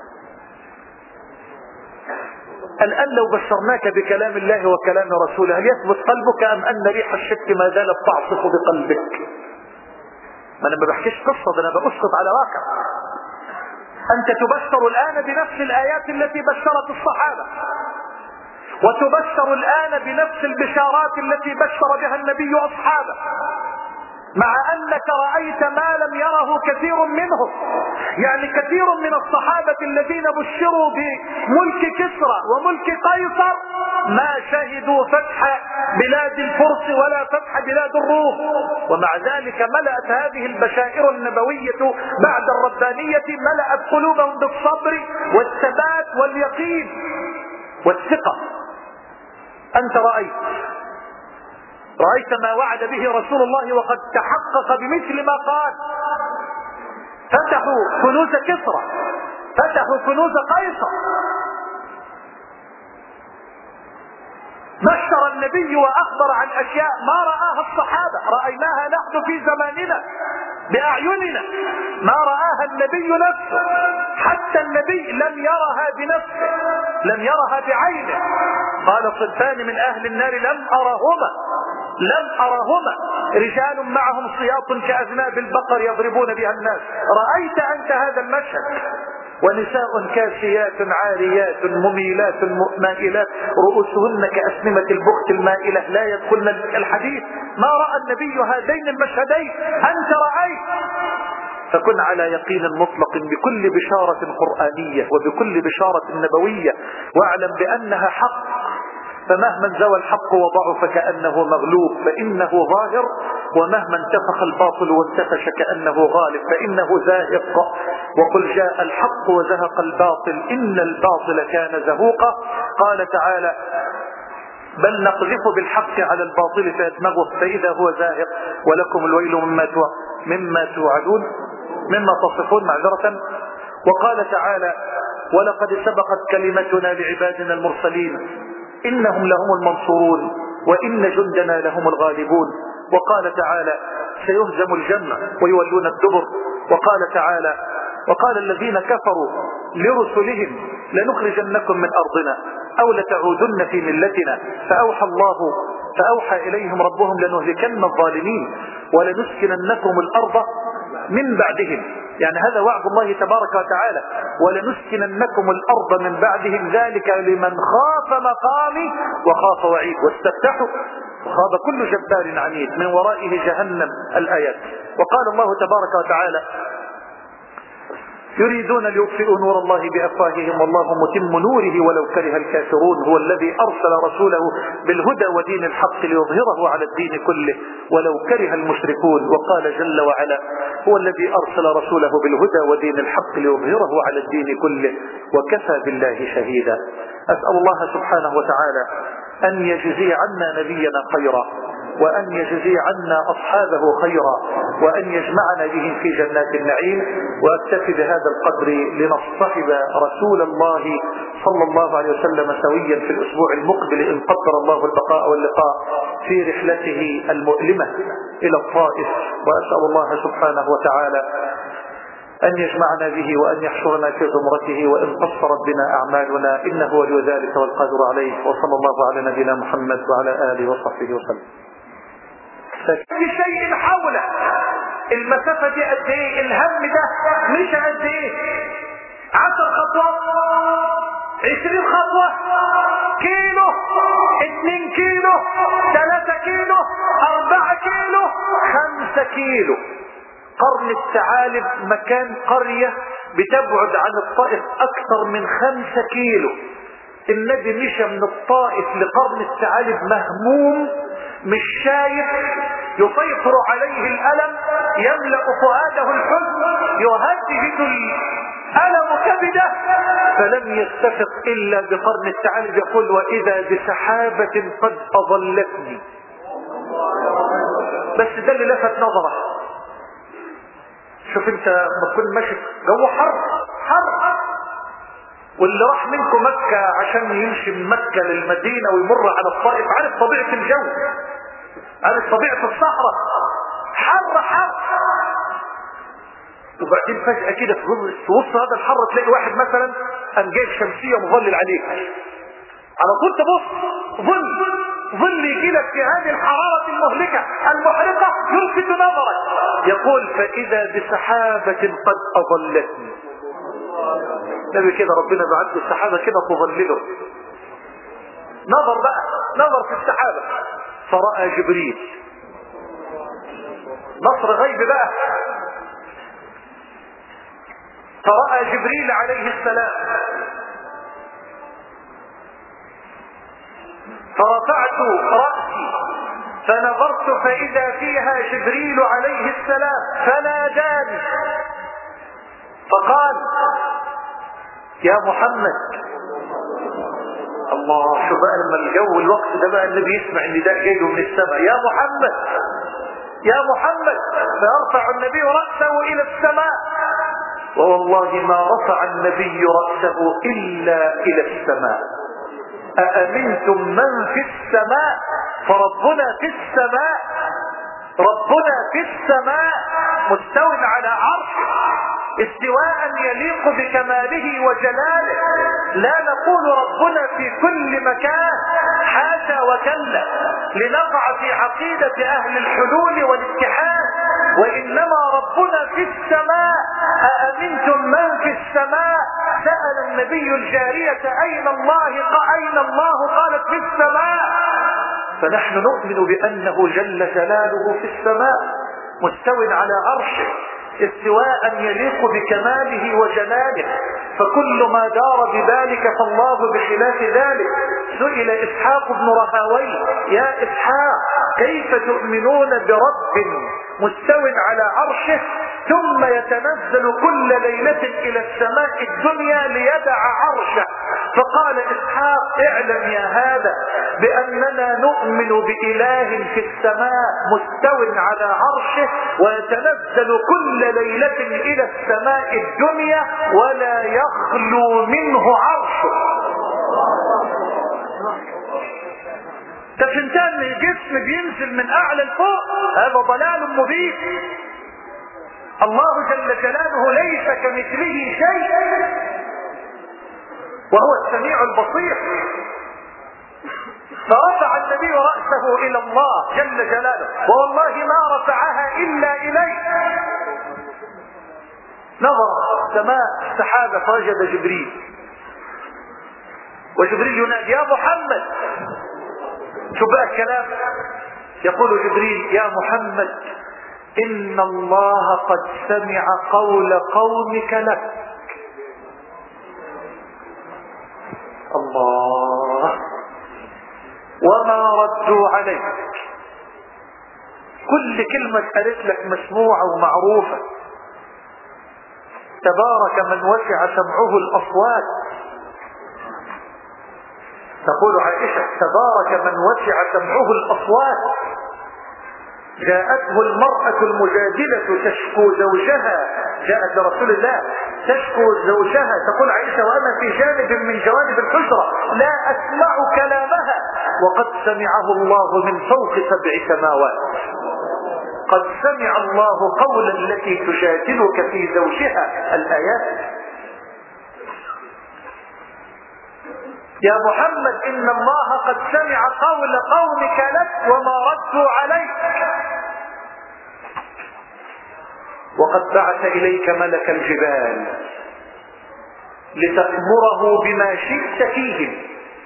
الآن لو بشرناك بكلام الله وكلام رسوله هل يثبت قلبك أم أن ريح الشك ما زالت تعصف بقلبك؟ ما أنا ما بحكيش قصة، ده أنا بأسقط على واقع. أنت تبشر الآن بنفس الآيات التي بشرت الصحابة، وتبشر الآن بنفس البشارات التي بشر بها النبي أصحابه، مع أنك رأيت ما لم يره كثير منهم. يعني كثير من الصحابة الذين بشروا بملك كسرى وملك قيصر ما شهدوا فتح بلاد الفرس ولا فتح بلاد الروم، ومع ذلك ملأت هذه البشائر النبوية بعد الربانية ملأت قلوبهم بالصبر والثبات واليقين والثقة. أنت رأيت رأيت ما وعد به رسول الله وقد تحقق بمثل ما قال. فتحوا كنوز كسرى، فتحوا كنوز قيصر. بشر النبي وأخبر عن أشياء ما رآها الصحابة، رأيناها نحن في زماننا بأعيننا، ما رآها النبي نفسه. حتى النبي لم يرها بنفسه، لم يرها بعينه. قال صنفان من أهل النار لم أرهما لم أرهما رجال معهم سياط كأذناب البقر يضربون بها الناس. رأيت أنت هذا المشهد؟ ونساء كاسيات عاريات مميلات مائلات رؤوسهن كأسنمة البخت المائلة لا يدخلن الحديث. ما رأى النبي هذين المشهدين؟ أنت رأيت. فكن على يقين مطلق بكل بشارة قرآنية وبكل بشارة نبوية، واعلم بأنها حق. فمهما انزوى الحق وضعف كأنه مغلوب فإنه ظاهر، ومهما انتفخ الباطل وانتفش كأنه غالب فإنه زاهق. وقل جاء الحق وزهق الباطل إن الباطل كان زهوقا. قال تعالى بل نقذف بالحق على الباطل فيدمغه فإذا هو زاهق ولكم الويل مما مما توعدون مما تصفون معذرة. وقال تعالى ولقد سبقت كلمتنا لعبادنا المرسلين إنهم لهم المنصورون وإن جندنا لهم الغالبون. وقال تعالى سيهزم الجمع ويولون الدبر. وقال تعالى وقال الذين كفروا لرسلهم لنخرجنكم من أرضنا أو لتعودن في ملتنا فأوحى الله فأوحى إليهم ربهم لنهلكن الظالمين ولنسكننكم الأرض من بعدهم. يعني هذا وعد الله تبارك وتعالى، ولنسكننكم الأرض من بعدهم ذلك لمن خاف مقامي وخاف وعيد. واستفتحوا وخاب كل جبار عنيد من ورائه جهنم. الآيات. وقال الله تبارك وتعالى يريدون ليطفئوا نور الله بأفواههم والله متم نوره ولو كره الكافرون. هو الذي أرسل رسوله بالهدى ودين الحق ليظهره على الدين كله ولو كره المشركون. وقال جل وعلا هو الذي أرسل رسوله بالهدى ودين الحق ليظهره على الدين كله وكفى بالله شهيدا. أسأل الله سبحانه وتعالى أن يجزي عنا نبينا خيرا، وأن يجزي عنا أصحابه خيرا، وأن يجمعنا بهم في جنات النعيم. وأكتفي بهذا القدر لنصطحب رسول الله صلى الله عليه وسلم سويا في الأسبوع المقبل إن قدر الله البقاء واللقاء في رحلته المؤلمة إلى الطائف. وأسأل الله سبحانه وتعالى أن يجمعنا به وأن يحشرنا في زمرته وإن قصرت بنا أعمالنا إنه ولي ذلك والقادر عليه. وصلى الله على نبينا محمد وعلى آله وصحبه وسلم. في شيء حوله المسافة دي قد ايه؟ الهم ده مش قد ايه؟ عشر خطوات، عشرين خطوة، كيلو، اتنين كيلو، ثلاثة كيلو، اربعة كيلو، خمسة كيلو. قرن الثعالب مكان قرية بتبعد عن الطائف اكثر من خمسة كيلو. النبي مشى من الطائف لقرن الثعالب مهموم مش شايف، يسيطر عليه الألم، يملأ فؤاده الحزن، يهدد الألم كبده فلم يستفق إلا بقرن الثعالب. يقول وإذا بسحابة قد أظلتني. بس ده اللي لفت نظره. شوف انت لما تكون ماشي جو حر حر، واللي راح منكم مكة عشان يمشي من مكة للمدينة ويمر على الطائف عارف طبيعة الجو، عارف طبيعة الصحراء، حر حر. وبعدين فجأة كده في وسط هذا الحر تلاقي واحد مثلا قام جايب شمسية مظلل عليك، على طول تبص ظل ظل يجي لك في هذه الحرارة المهلكة المحرقة يلفت نظرك. يقول فإذا بسحابة قد أظلتني. نبي كده ربنا بعت له السحابة كده تظلله. نظر بقى نظر في السحابة فرأى جبريل. نصر غيب بقى. فرأى جبريل عليه السلام فرفعت رأسي فنظرت فإذا فيها جبريل عليه السلام فناداني فقال يا محمد. الله، شو بقى لما الجو الوقت ده بقى النبي يسمع النداء جاي من السماء يا محمد يا محمد، فيرفع النبي رأسه إلى السماء. ووالله ما رفع النبي رأسه إلا إلى السماء. أأمنتم من في السماء؟ فربنا في السماء، ربنا في السماء مستو على عرشه استواء يليق بكماله وجلاله. لا نقول ربنا في كل مكان، حاشا وكلا، لنقع في عقيدة أهل الحلول والاتحاد، وإنما ربنا في السماء. أأمنتم من في السماء؟ سأل النبي الجارية أين الله؟ أين الله؟ قالت في السماء. فنحن نؤمن بأنه جل جلاله في السماء مستو على عرشه استواء يليق بكماله وجلاله. فكل ما دار بذلك فالله بخلاف ذلك. سئل إسحاق بن راهويه يا إسحاق كيف تؤمنون برب مستو على عرشه ثم يتنزل كل ليلة إلى السماء الدنيا ليدع عرشه؟ فقال إسحاق اعلم يا هذا بأننا نؤمن بإله في السماء مستو على عرشه ويتنزل كل ليلة إلى السماء الدنيا ولا يخلو منه عرشه. تفنتان الجسم بينزل من أعلى الفوق، هذا ضلال مبين. الله جل جلاله ليس كمثله شيء وهو السميع البصير. فرفع النبي رأسه إلى الله جل جلاله، والله ما رفعها إلا إليه. نظر سماء السحابة فوجد جبريل، وجبريل ينادي يا محمد. شو بقى الكلام؟ يقول جبريل يا محمد إن الله قد سمع قول قومك لك. الله، وما ردوا عليك. كل كلمة قالت لك مسموعة ومعروفة. تبارك من وسع سمعه الأصوات. تقول عائشة تبارك من وسع سمعه الأصوات. جاءته المرأة المجادلة تشكو زوجها، جاءت لرسول الله تشكو زوجها، تقول عائشة وأنا في جانب من جوانب الحجرة لا أسمع كلامها، وقد سمعه الله من فوق سبع سماوات. قد سمع الله قول التي تجادلك في زوجها، الآيات. يا محمد إن الله قد سمع قول قومك لك وما ردوا عليك، وقد بعث إليك ملك الجبال لتأمره بما شئت فيهم.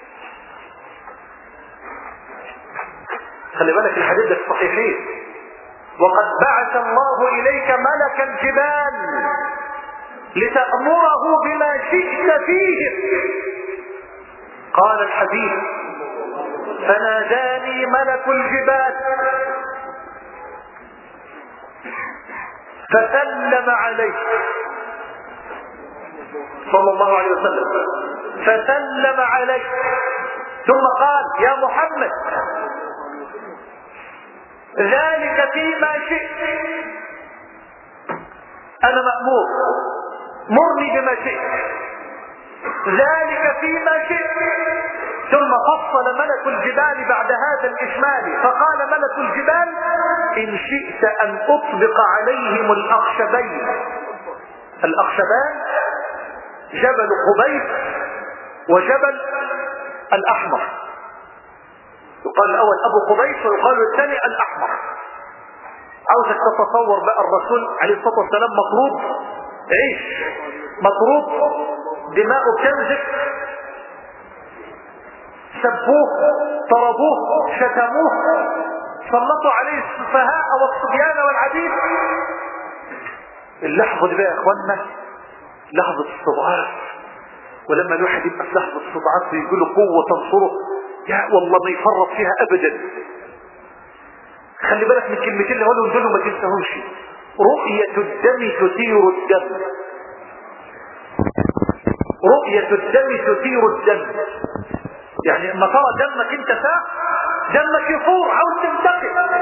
خلي بالك الحديث ده الصحيحين. وقد بعث الله إليك ملك الجبال لتأمره بما شئت فيهم. قال الحبيب فناداني ملك الجبال فسلم عليه صلى الله عليه وسلم فسلم عليه ثم قال يا محمد ذلك فيما شئت، انا مأمور مرني بما شئت، ذلك فيما شئت. ثم فصل ملك الجبال بعد هذا الإجمال فقال ملك الجبال إن شئت أن أطبق عليهم الأخشبين. الأخشبان جبل قبيس وجبل الأحمر، يقال الأول أبو قبيس ويقال الثاني الأحمر. عاوزك تتصور بقى الرسول عليه الصلاة والسلام مطرود عيش، مطرود دماؤه بتنزف، سبوه طردوه شتموه سلطوا عليه السفهاء والصبيان والعبيد. اللحظة دي بقى يا اخوانا لحظة الصدعات، ولما الواحد يبقى في لحظة الصدعات بيقول له قوة تنصره، يا والله ما يفرط فيها ابدا. خلي بالك من الكلمتين اللي هقولهم دول وما تنساهمش. رؤية الدم تثير الدم، رؤية الدم تثير الدم. يعني اما ترى دمك انت ساعة دمك يفور عاوز تنتقم.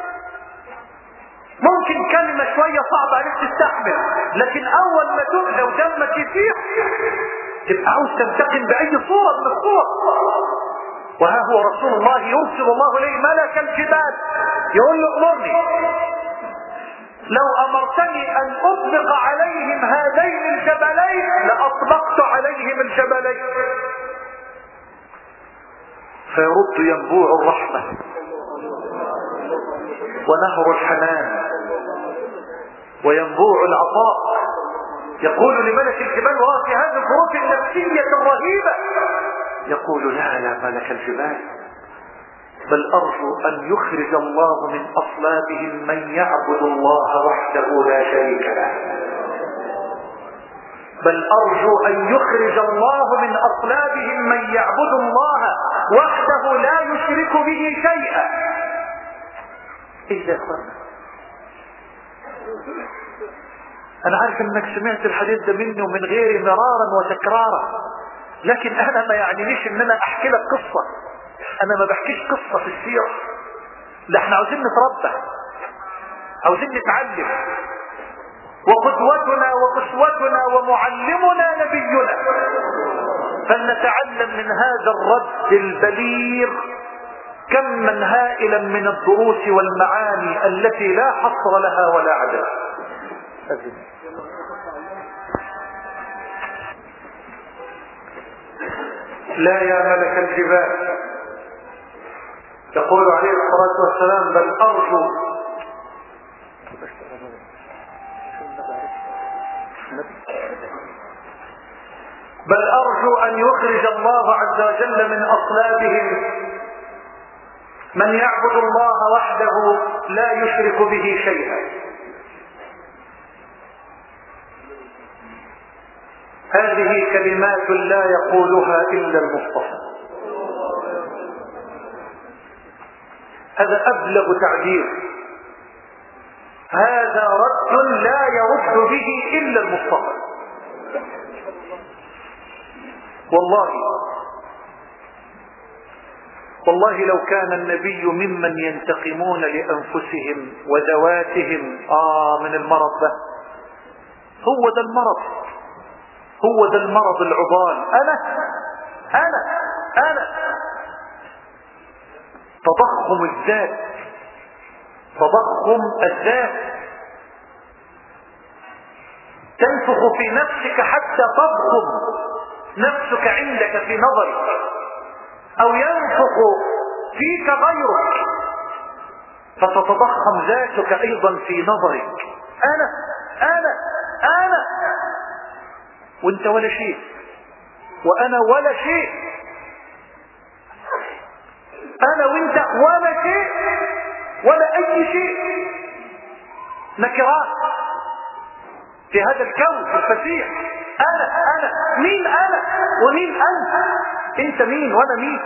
ممكن كلمة شوية صعبة عليك تستحمل، لكن اول ما تؤذى ودمك يسيح تبقى عاوز تنتقم باي صورة من الصور. وها هو رسول الله يرسل الله اليه ملك الجبال يقول له امرني، لو امرتني ان اطبق عليهم هذين الجبلين لاطبقت عليهم الجبلين. فيرد ينبوع الرحمة ونهر الحنان وينبوع العطاء، يقول لملك الجبال وهو في هذه الظروف النفسية الرهيبة، يقول لا يا ملك الجبال بل أرجو أن يخرج الله من أصلابهم من يعبد الله وحده لا شريك له، بل أرجو أن يخرج الله من أصلابهم من يعبد الله وحده لا يشرك به شيئا. إيه يا أخوانا؟ أنا عارف أنك سمعت الحديث ده مني ومن غيري مرارا وتكرارا، لكن أنا ما يعنينيش أن أنا أحكي لك قصة. أنا ما بحكيش قصة في السيرة، لا احنا عاوزين نتربى، عاوزين نتعلم، وقدوتنا وأسوتنا ومعلمنا نبينا، فلنتعلم من هذا الرد البليغ كما هائلا من الدروس والمعاني التي لا حصر لها ولا عدد. لا يا ملك الجبال، يقول عليه الصلاة والسلام بل أرجو بل أرجو أن يخرج الله عز وجل من أصلابهم من يعبد الله وحده لا يشرك به شيئا. هذه كلمات لا يقولها إلا المصطفى، هذا أبلغ تعبير، هذا رد لا يرد به إلا المصطفى. والله والله لو كان النبي ممن ينتقمون لأنفسهم وذواتهم آه من المرض ده، هو ده المرض، هو ده المرض العضال. أنا أنا أنا تضخم الذات، تضخم الذات، تنفخ في نفسك حتى تضخم نفسك عندك في نظرك، أو ينفخ فيك غيرك فتتضخم ذاتك أيضا في نظرك. أنا أنا أنا وانت ولا شيء، وأنا ولا شيء، أنا وانت ولا شيء ولا أي شيء، نكرات في هذا الكون الفسيح. أنا أنا مين أنا ومين أنت؟ أنت مين وأنا مين؟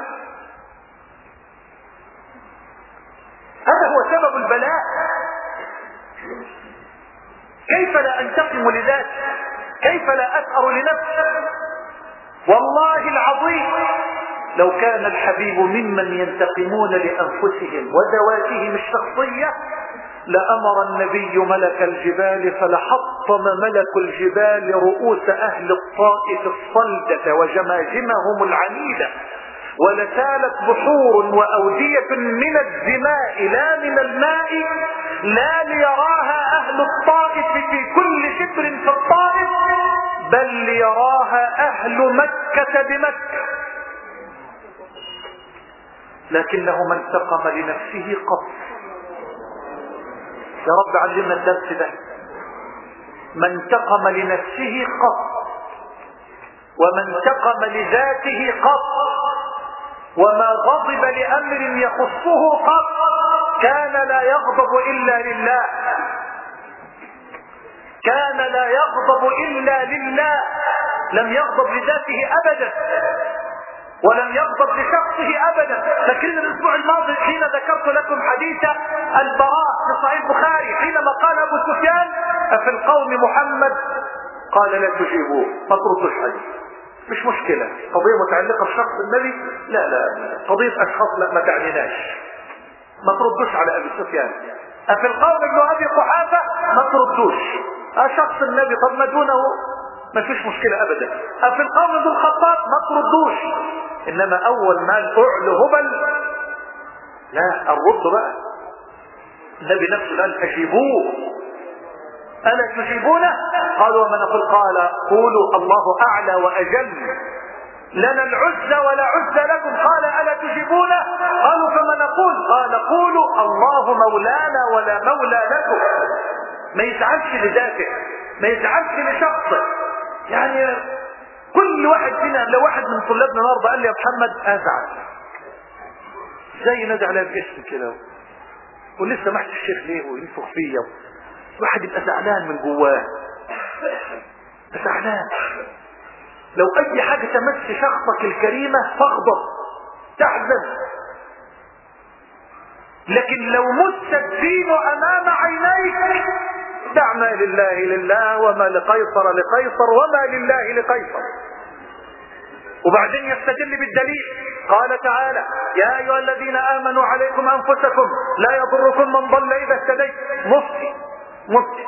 هذا هو سبب البلاء. كيف لا أنتقم لذاتي؟ كيف فلا أثأر لنفسي. والله العظيم لو كان الحبيب ممن ينتقمون لأنفسهم وذواتهم الشخصية لأمر النبي ملك الجبال فلحطم ملك الجبال رؤوس أهل الطائف الصلدة وجماجمهم العنيدة، ولسالت بحور وأودية من الدماء لا من الماء، لا ليراها أهل الطائف في كل شبر في الطائف، بل ليراها أهل مكة بمكة. لكنه ما انتقم لنفسه قط. يا رب علمنا الدرس ده. ما انتقم لنفسه قط، وما انتقم لذاته قط، وما غضب لأمر يخصه قط. كان لا يغضب إلا لله، كان لا يغضب إلا لله. لم يغضب لذاته أبدا، ولم يغضب لشخصه أبدا. فاكرين الأسبوع الماضي حين ذكرت لكم حديث البراء في صحيح البخاري حينما قال أبو سفيان: أفي القوم محمد؟ قال: لا تجيبوه، ما تردوش عليه. مش مشكلة، قضية متعلقة بشخص النبي، لا لا قضية أشخاص لا ما تعنيناش، ما تردوش على أبي سفيان. أفي القوم ابن أبي قحافة؟ ما تردوش. شخص النبي طب ما دونه ما فيش مشكلة أبدا. أفي القوم ابن الخطاب؟ ما تردوش. إنما أول ما الأعلى هبل، لا الرد بقى. النبي نفسه قال: أجيبوه. ألا تجيبونه؟ قالوا: ومن نقول؟ قال: قولوا الله أعلى وأجل، لنا العزة ولا عزة لكم. قال: ألا تجيبونه؟ قالوا: فما نقول؟ قال: قولوا الله مولانا ولا مولى لكم. ما يزعلش لذاته، ما يزعلش لشخصه. يعني كل واحد فينا، لو واحد من طلابنا النهارده قال لي: يا محمد ازعل، زي نادي عليها باسم كده ولسه سمحت الشيخ ليه وينفخ فيا، واحد يبقى زعلان من جواه، زعلان. لو اي حاجه تمس شخصك الكريمه فاغضب، تحزن. لكن لو مس الدين امام عينيك، دع ما لله لله وما لقيصر لقيصر وما لله لقيصر. وبعدين يستدل بالدليل. قال تعالى: يا ايها الذين امنوا عليكم انفسكم لا يضركم من ضل اذا اهتديت. مفتي مفتي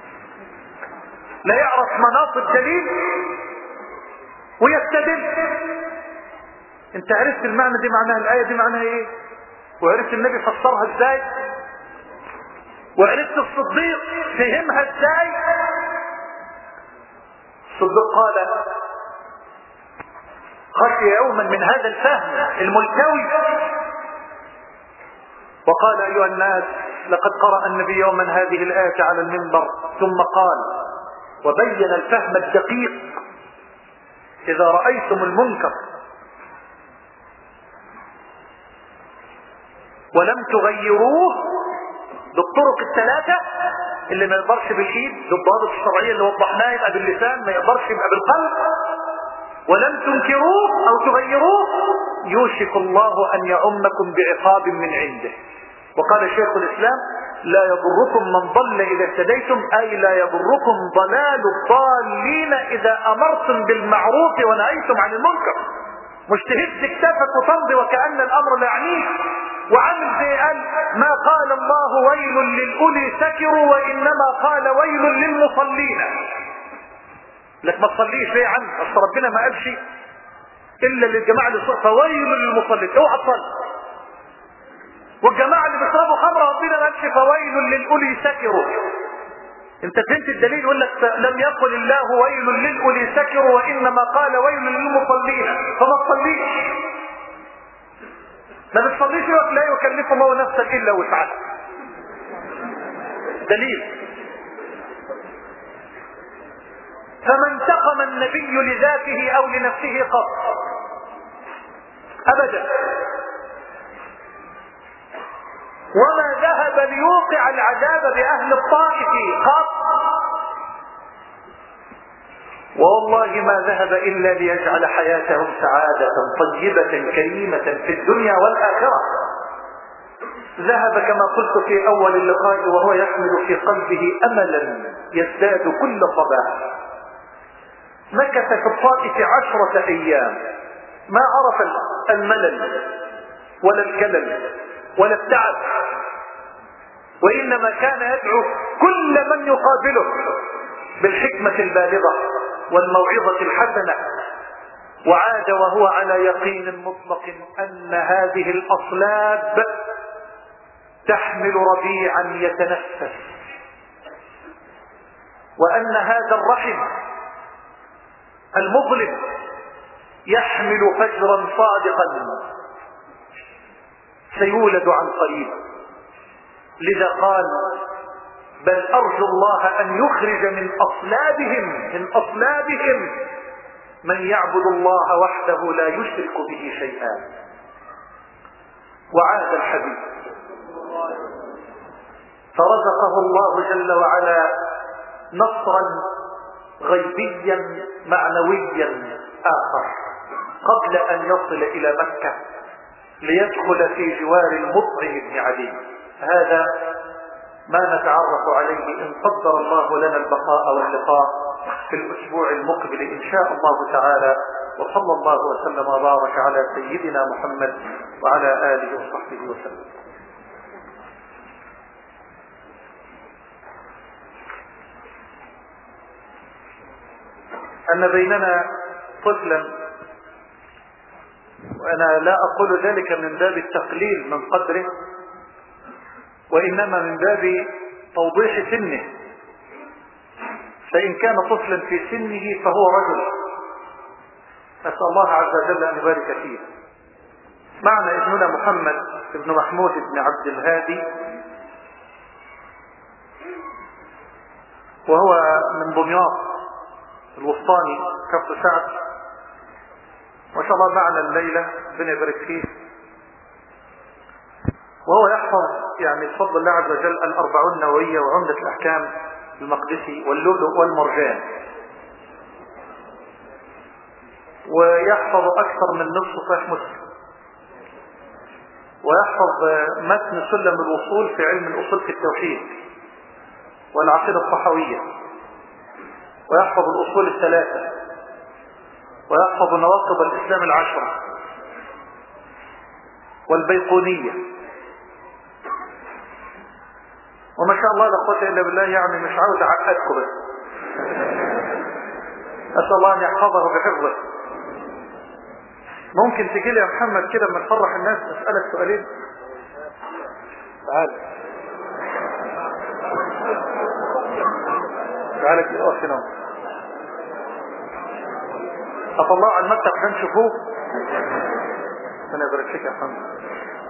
لا يعرف مناط الدليل ويستدل. انت عرفت المعنى دي، معناها الايه دي معناها ايه، وعرفت النبي فسرها ازاي، وعرفت الصديق فهمها ازاي. الصديق قال: خشي يوما من هذا الفهم الملتوي، وقال: ايها الناس لقد قرأ النبي يوما هذه الآية على المنبر، ثم قال وبين الفهم الدقيق: اذا رأيتم المنكر ولم تغيروه بالطرق الثلاثة اللي ما يقدرش بالايد، بالضوابط الشرعية اللي وضحناها، يبقى باللسان، ما يقدرش يبقى بالقلب، ولم تنكروه او تغيروه، يوشك الله ان يعمكم بعقاب من عنده. وقال شيخ الاسلام: لا يضركم من ضل اذا اهتديتم، اي لا يضركم ضلال الضالين اذا امرتم بالمعروف ونهيتم عن المنكر. مش تهز كتافك وتمضي وكأن الامر لا يعنيك، وعامل زي قال: ما قال الله ويل للأولي سكروا وانما قال ويل للمصلين. لك ما تصليش ليه يا عم؟ اصل ربنا ما قالش الا للجماعه اللي صلوا، فويل للمصلين، اوعى تصلي. والجماعه اللي بيشربوا خمره ربنا ما قالش فويل للأولي سكروا. انت فهمت الدليل؟ يقول لك: لم يقل الله ويل للأولي سكروا وانما قال ويل للمصلين، فما تصليش. ما بتصليش لا يكلف الله نفسا الا وسعها. دليل. فما انتقم النبي لذاته او لنفسه قط ابدا، وما ذهب ليوقع العذاب باهل الطائف قط، والله ما ذهب الا ليجعل حياتهم سعادة طيبة كريمة في الدنيا والاخرة. ذهب كما قلت في اول اللقاء وهو يحمل في قلبه املا يزداد كل صباح، مكث في الطائف عشرة أيام، ما عرف الملل ولا الكلل ولا التعب، وإنما كان يدعو كل من يقابله بالحكمة البالغة والموعظة الحسنة. وعاد وهو على يقين مطلق أن هذه الأصلاب تحمل ربيعا يتنفس، وأن هذا الرحم المظلم يحمل فجرا صادقا سيولد عن قريب. لذا قال: بل أرجو الله أن يخرج من أصلابهم من أصلابهم من يعبد الله وحده لا يشرك به شيئا. وعاد الحبيب فرزقه الله جل وعلا نصرا غيبيا معنويا آخر قبل أن يصل إلى مكة ليدخل في جوار المطعم بن عدي. هذا ما نتعرف عليه إن قدر الله لنا البقاء واللقاء في الأسبوع المقبل إن شاء الله تعالى. وصلى الله وسلم وبارك على سيدنا محمد وعلى آله وصحبه وسلم. أن بيننا طفلا، وأنا لا أقول ذلك من باب التقليل من قدره، وإنما من باب توضيح سنه، فإن كان طفلا في سنه فهو رجل، أسأل الله عز وجل أن يبارك فيه. معنا ابننا محمد ابن محمود بن عبد الهادي، وهو من دمياط الوسطاني كفر سعد، ما شاء الله معنا الليلة ربنا يبارك فيه. وهو يحفظ يعني بفضل الله عز وجل الأربعون النووية وعمدة الأحكام المقدسي واللؤلؤ والمرجان، ويحفظ أكثر من نصف صحيح مسلم، ويحفظ متن سلم الوصول في علم الأصول في التوحيد والعقيدة الصحوية، ويحفظ الأصول الثلاثة، ويحفظ نواقض الإسلام العشرة والبيقونية، وما شاء الله لا قوة إلا بالله. يعني مش عاوز أعقدكم، بس أسأل الله أن يحفظه بحفظه. ممكن تجي لي يا محمد كده لما نفرح الناس أسألك سؤالين؟ تعال تعال كده اقف هنا، أطلعوا على المكتب عشان تشوفوه. أنا يبارك فيك يا محمد.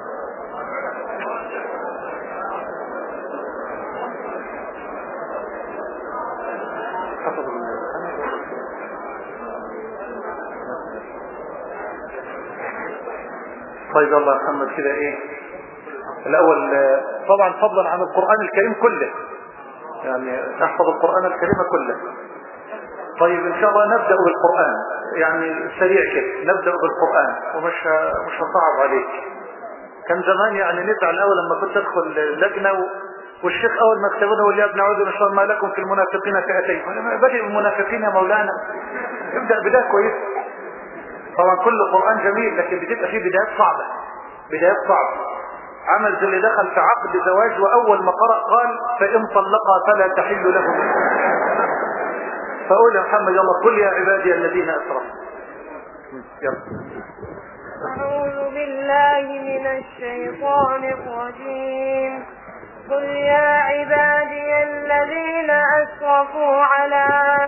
طيب الله يا محمد كده ايه الاول، طبعا فضلا عن القرآن الكريم كله، يعني احفظ القرآن الكريم كله. طيب ان شاء الله نبدأ بالقرآن، يعني سريع كده نبدأ بالقرآن، ومش مش هصعب عليك. كان زمان يعني نزعل اول لما كنت ادخل اللجنة والشيخ اول ما اكتبونا يقول: يا ابن عوذ ان شاء الله ما لكم في المنافقين فئتين. بدأ بالمنافقين يا مولانا، ابدأ بداية كويس. طبعا كل القرآن جميل، لكن بتبقى فيه بدايات صعبة، بدايات صعبة. عمل زي اللي دخل في عقد زواج وأول ما قرأ قال: فإن طلقها فلا تحل له. فقول يا محمد يلا قل يا عبادي الذين أسرفوا. يلا. أعوذ بالله من الشيطان الرجيم. قل يا عبادي الذين أسرفوا على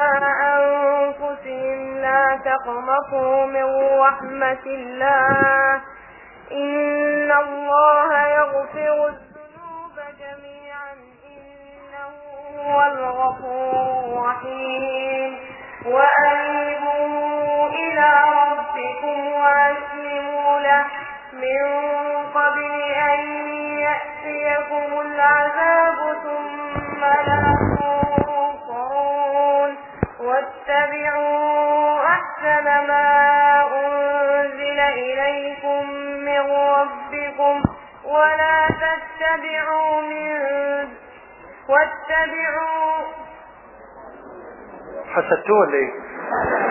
أنفسهم لا تقنطوا من رحمة الله إن الله يغفر الذنوب جميعا إنه هو الغفور الرحيم. وأنيبوا إلى ربكم وأسلموا له من قبل أن يأتيكم العذاب ثم لا تنصرون. واتبعوا أحسن ما أنزل إليكم من ربكم ولا تتبعوا من واتبعوا حسدتوه ولا ايه؟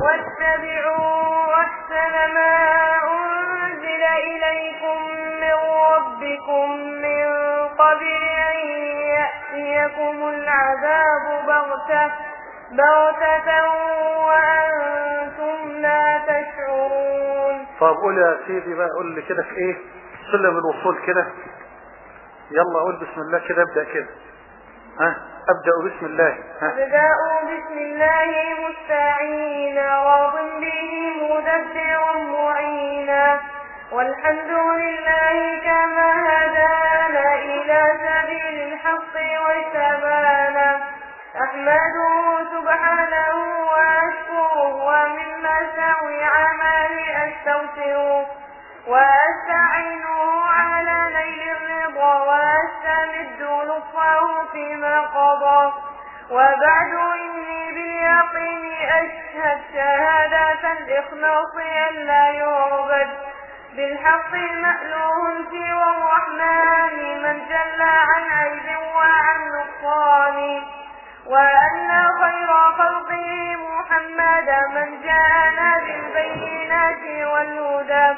واتبعوا أحسن ما أنزل إليكم من ربكم من قبل أن يأتيكم العذاب بغتة بغتة وأنتم لا تشعرون. طب قول يا سيدي بقى، قول لي كده في ايه سلم الوصول كده. يلا قول بسم الله كده، ابدأ كده. ها ابدأ بسم الله. ها ابدأ بسم الله مستعينا راض به مدبرا معينا والحمد لله كما هدانا إلى سبيل الحق واجتبانا أحمده سبحانه وأشكره ومن مساوي عملي أستغفره وأستعينه على نيل الرضا وأستمد لطفه فيما قضى. وبعد إني باليقين أشهد شهادة الإخلاص أن لا يعبد بالحق مألوه سوى الرحمن من جل عن عيب وعن نقصان وأن خير خلقه محمد من جاءنا بالبينات والهدى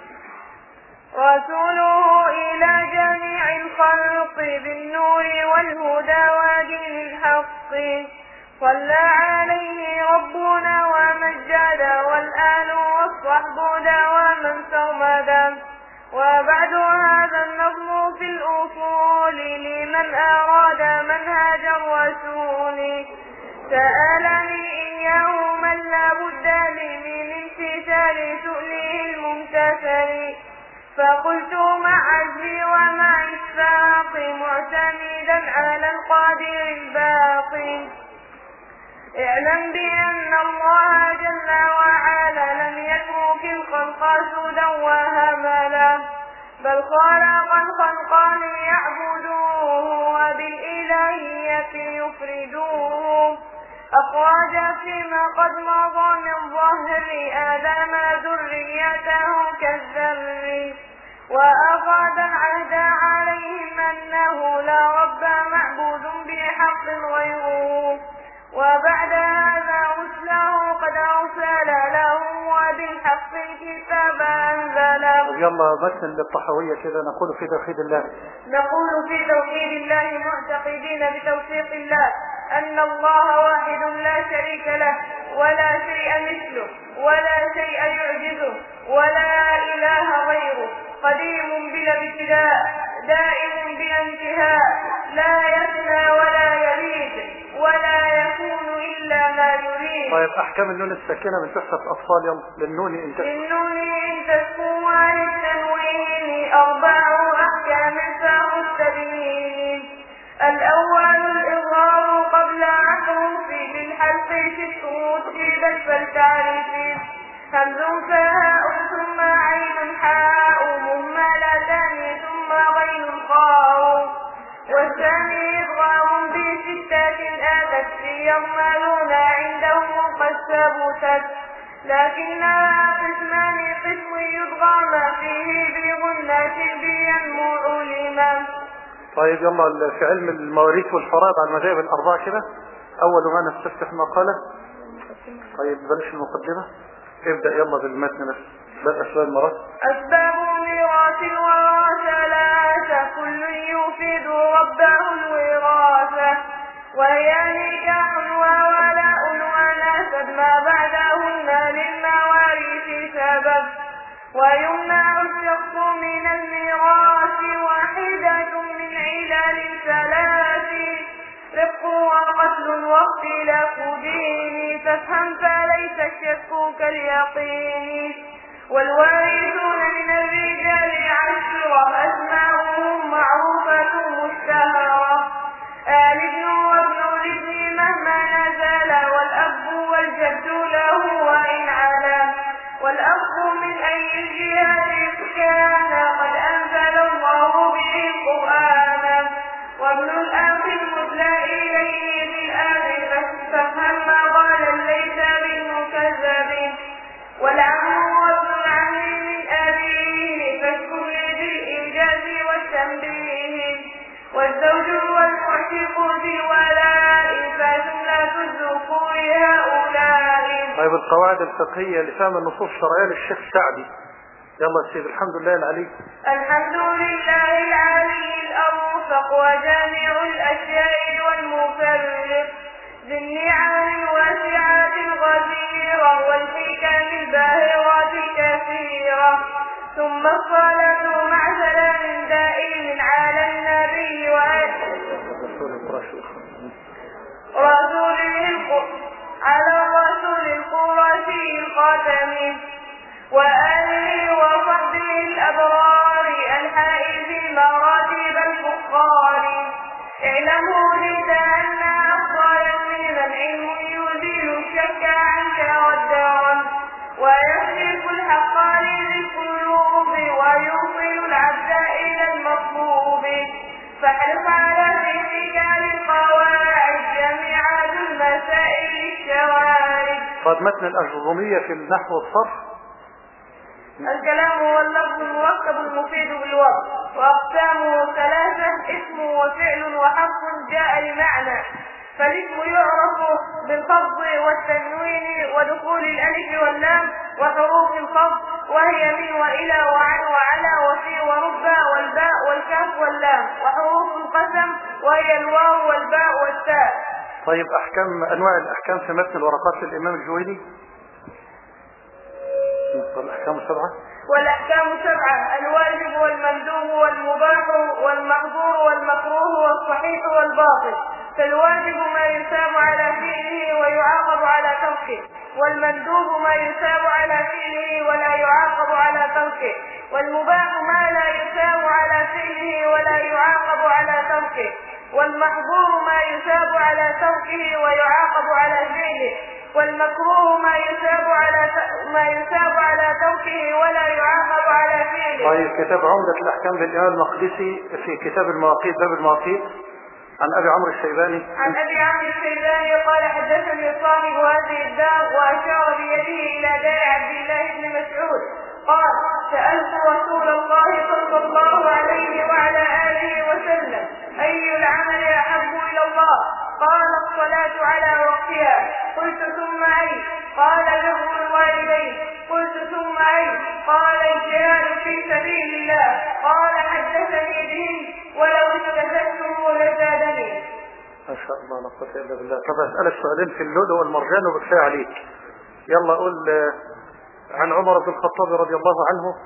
رسوله إلى جميع الخلق بالنور والهدى ودين الحق صلى عليه ربنا ومجد والآل والصحب ومن سرمدا. وبعد هذا النظم في الأصول لمن أراد منهج الرسول سألني إياه من لا بد لي من امتثال سؤله الممتثل فقلت مع عجلي ومع إشفاقي معتمدا على القادر الباقي اعلم بأن الله جل وعلا لم يترك الخلق سدى وهملا بل خلق الخلق ليعبدوه وبالإلهية يفردوه أخرج فيما قد مضى من ظهر آدم ذريته كالذر وأخذ العهد عليهم أنه لا رب معبود بحق غيره وبعد هذا رسله قد أرسل لهم وبالحق الكتاب أنزله. يلا مثل للطحوية كده نقول في توحيد الله نقول في توحيد الله معتقدين بتوفيق الله أن الله واحد لا شريك له ولا شيء مثله ولا شيء يعجزه ولا إله غيره قديم بلا ابتداء دائم بلا انتهاء لا يفنى ولا يبيد ولا يكون إلا ما يريد. طيب أحكام النون الساكنة من تحت الأطفال يلا للنون انت للنون إن تسكن وللتنوين أربع أحكام فمستبين. الأول الإظهار قبل أحرف بالحذف ست رتبت فلتعرف همز فهاء ثم عين حاء مهملتان ثم غين خاء والثاني إضغام بستة آتت يعملون عندهم قد ثبتت لكنها قسمان قسم يضغم فيه بغنة بينمو علما. طيب يلا في علم المواريث والفرائض على المذاهب الأربعة كده أول ما نستفتح مقالة. طيب بلاش المقدمة ابدأ يلا بالمتن بس بقى أسباب المرات. أسباب ميراث الوراثة ثلاثة كل يفيد ربه الوراثة وهي نكاح وولاء ونسب ما بعدهن للمواريث سبب ويمنع الشخص من الميراث واحدة من علل ثلاث رق وقتل واختلاف دين فافهم فليس الشك كاليقين. والوارثون من الرجال عشرة أسماؤهم معروفة مشتهرة آل ابن وابن الابن مهما نزل والأب والجد له وإن علا والأخ من أي الجهات كان قد أنزل الله به القرآن وابن الأخ المتلى إليه للآب فافهم ما قال ليس بالمكذب والعم وابن العم من أبيه فاشكر بالإيجاز والتنبيه والزوج والمعشق ذي ولاء فجملة الذكور هؤلاء طيب القواعد الفقهية لفهم النصوص الشرعية للشيخ سعدي. يلا يا سيدي. الحمد لله العلي. الحمد لله العلي الأوفق وجامع الأشياء والمفرق ذي النعم الواسعات الغزيرة والحكم الباهرات الكثيرة. ثم الصلاة مع سلام دائم على النبي رسول على الرسول القرشي الخاتم وآله وصحبه الأبرار الحائز مراتب الفخار. اعلموا لذا أن أفضل من العلم يزيل الشك عنك والدرن ويصرف الحق للقلوب ويوصل العبد إلى المطلوب. فاحرص على فكرك للقواعد جميع المسائل الشوارد. قد متن الأجرومية في النحو والصرف. الكلام هو اللفظ المركب المفيد بالوقت وأقسامه ثلاثة: اسم وفعل وحرف جاء لمعنى. فالاسم يعرف بالخفض والتنوين ودخول الألف واللام وحروف الخفض وهي من وإلى وعن وعلى وفي ورب والباء والكاف واللام. وحروف القسم وهي الواو والباء والتاء. طيب أحكام أنواع الأحكام في متن الورقات للإمام الجويني. الأحكام سبعة. والأحكام سبعة: الواجب والمندوب والمباح والمحظور والمكروه والصحيح والباطل. فالواجب ما يثاب على فعله ويعاقب على تركه، والمندوب ما يثاب على فعله ولا يعاقب على تركه، والمباح ما لا يثاب على فعله ولا يعاقب على تركه، والمحظور ما يثاب على تركه ويعاقب على فعله، والمكروه ما يثاب على ما يثاب على تركه ولا يعاقب على فعله. طيب كتاب عمدة الأحكام للإمام المقدسي في كتاب المواقيت باب المواقيت عن أبي عمرو الشيباني. عن أبي عمرو الشيباني قال: حدثني صاحب هذه الدار وأشار بيده إلى دار عبد الله بن مسعود قال: سألت رسول الله صلى الله عليه وعلى آله وسلم: أي العمل أحب إلى الله؟ قال: الصلاة على وقتها. قلت: ثم أي؟ قال: بر الوالدين. قلت: ثم أي؟ قال: الجهاد في سبيل الله. قال: حدثني به ولو استفدته لزادني. ما شاء الله لا قوة إلا بالله. طب أسألك سؤالين في اللؤلؤ والمرجان وبكفاية عليك. يلا قول. عن عمر بن الخطاب رضي الله عنه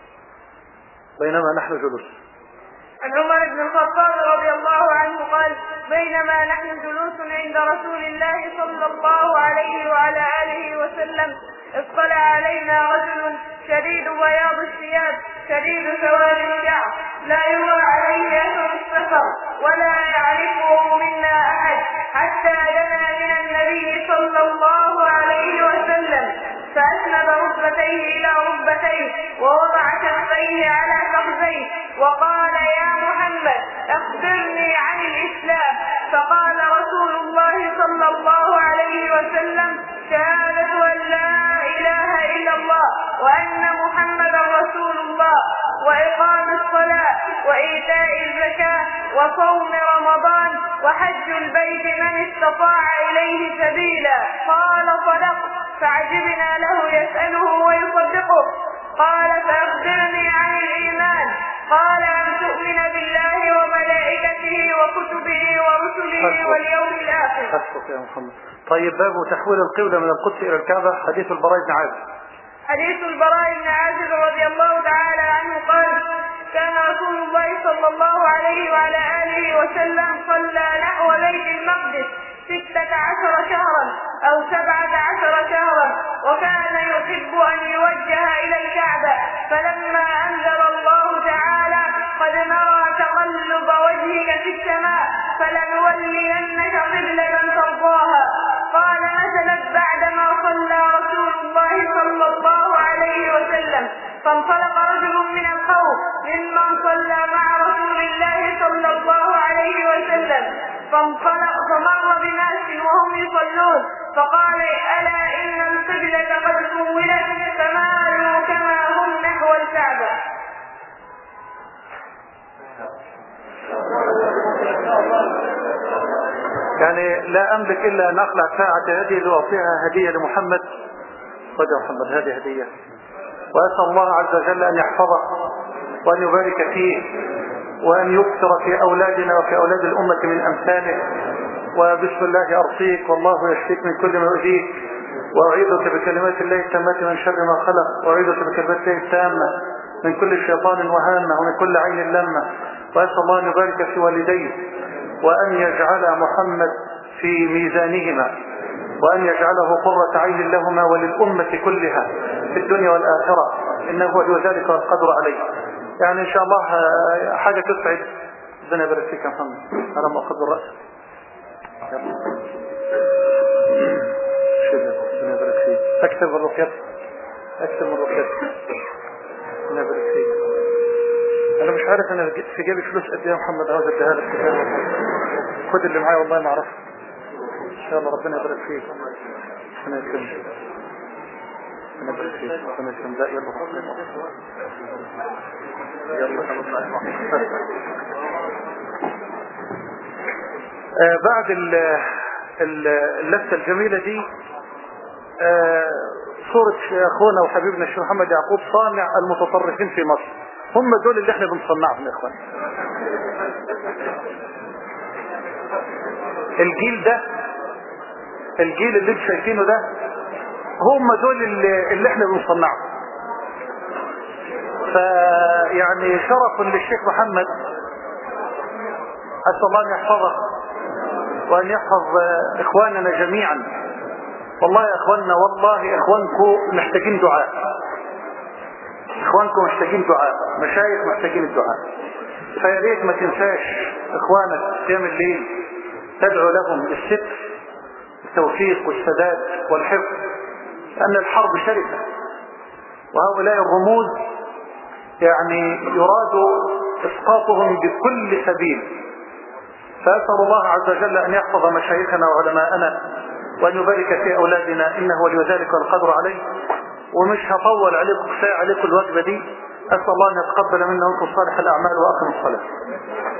بينما نحن جلوس. عن عمر بن الخطاب رضي الله عنه قال: بينما نحن جلوس عند رسول الله صلى الله عليه وعلى آله وسلم اطلع علينا رجل شديد بياض الثياب شديد سواد الشعر لا يرى عليه أثر السفر ولا يعرفه منا أحد حتى دنا من النبي صلى الله عليه وسلم فأسند ركبتيه إلى ركبتيه ووضع كفيه على فخذيه وقال: يا محمد أخبرني عن الإسلام. فقال رسول الله صلى الله عليه وسلم: شهادة أن لا إله إلا الله وأن محمدا رسول الله وإقام الصلاة وإيتاء الزكاة وصوم رمضان وحج البيت من استطاع إليه سبيلا. قال: صدق. فعجبنا له يسأله ويصدقه. قال: فأخبرني عن الإيمان. قال: أن تؤمن بالله وملائكته وكتبه ورسله واليوم الآخر. حسبك يا محمد. طيب باب تحويل القبلة من القدس إلى الكعبة. حديث البراء بن عازب. حديث البراء بن عازب رضي الله تعالى عنه قال: كان رسول الله صلى الله عليه وعلى آله وسلم صلى نحو بيت المقدس ستة عشر شهرا أو سبعة عشر شهرا وكان يحب أن يوجه إلى الكعبة. فلما أنزل الله تعالى: قد نرى تقلب وجهك في السماء فلنولينك قبلة ترضاها، قال: نزلت بعدما صلى رسول الله صلى الله عليه وسلم. فانطلق رجل من القوم ممن صلى مع رسول الله صلى الله عليه وسلم فانطلق فمر بناس وهم يصلون فقال: ألا إن القبلة قد حولت فمالوا كما هم نحو الكعبة. يعني لا أملك إلا أن أخلع ساعة هذه لأعطيها هدية لمحمد. خذ يا محمد هذه هدية، وأسأل الله عز وجل أن يحفظه وأن يبارك فيه وأن يكثر في أولادنا وفي أولاد الأمة من أمثاله. وبسم الله أرقيك والله يشفيك من كل ما يؤذيك، وأعيذك بكلمات الله التامات من شر ما خلق، وأعيذك بكلمات الله التامة من كل شيطان وهامة ومن كل عين لامة. وأسأل الله أن يبارك في والديه وأن يجعل محمد في ميزانهما، وأن يجعله قرة عين لهما وللأمة كلها في الدنيا والآخرة، إنه ولي ذلك والقدر عليه. يعني إن شاء الله حاجة تسعد. ربنا يبارك فيك يا محمد. أنا مأخذ بالرأس. ربنا يبارك فيك. أكثر من رقيتك، أكثر من رقيتك. ربنا يبارك فيك. أنا مش عارف أنا في جيبي فلوس قد إيه يا محمد، عاوز أديها لك. خد اللي معايا والله ما أعرف. إن شاء الله ربنا يبارك فيك. ربنا يكرمك. ربنا يبارك فيك. ربنا يكرمك. لا يلا يلا. آه بعد اللفتة الجميلة دي آه صورة أخونا وحبيبنا الشيخ محمد يعقوب صانع المتطرفين في مصر. هم دول اللي احنا بنصنعهم يا اخوان. الجيل ده، الجيل اللي انتم شايفينه ده، هم دول اللي, اللي احنا بنصنعهم. فيعني شرف للشيخ محمد، أسأل الله أن يحفظه وأن يحفظ إخواننا جميعا. والله يا إخواننا، والله إخوانكم محتاجين دعاء، إخوانكم محتاجين دعاء، مشايخ محتاجين الدعاء. فيا ريت ما تنساش إخوانك قيام الليل، تدعو لهم بالستر التوفيق والسداد والحفظ، لأن الحرب شرسة، وهؤلاء الرموز يعني يراد إسقاطهم بكل سبيل. فأسأل الله عز وجل أن يحفظ مشايخنا وعلماءنا وأن يبارك في أولادنا، إنه ولي ذلك والقدر عليه. ومش هطول عليكم، كفاية عليكم الوجبة دي. أسأل الله أن يتقبل منا وانتم صالح الأعمال وأقم الصلاة.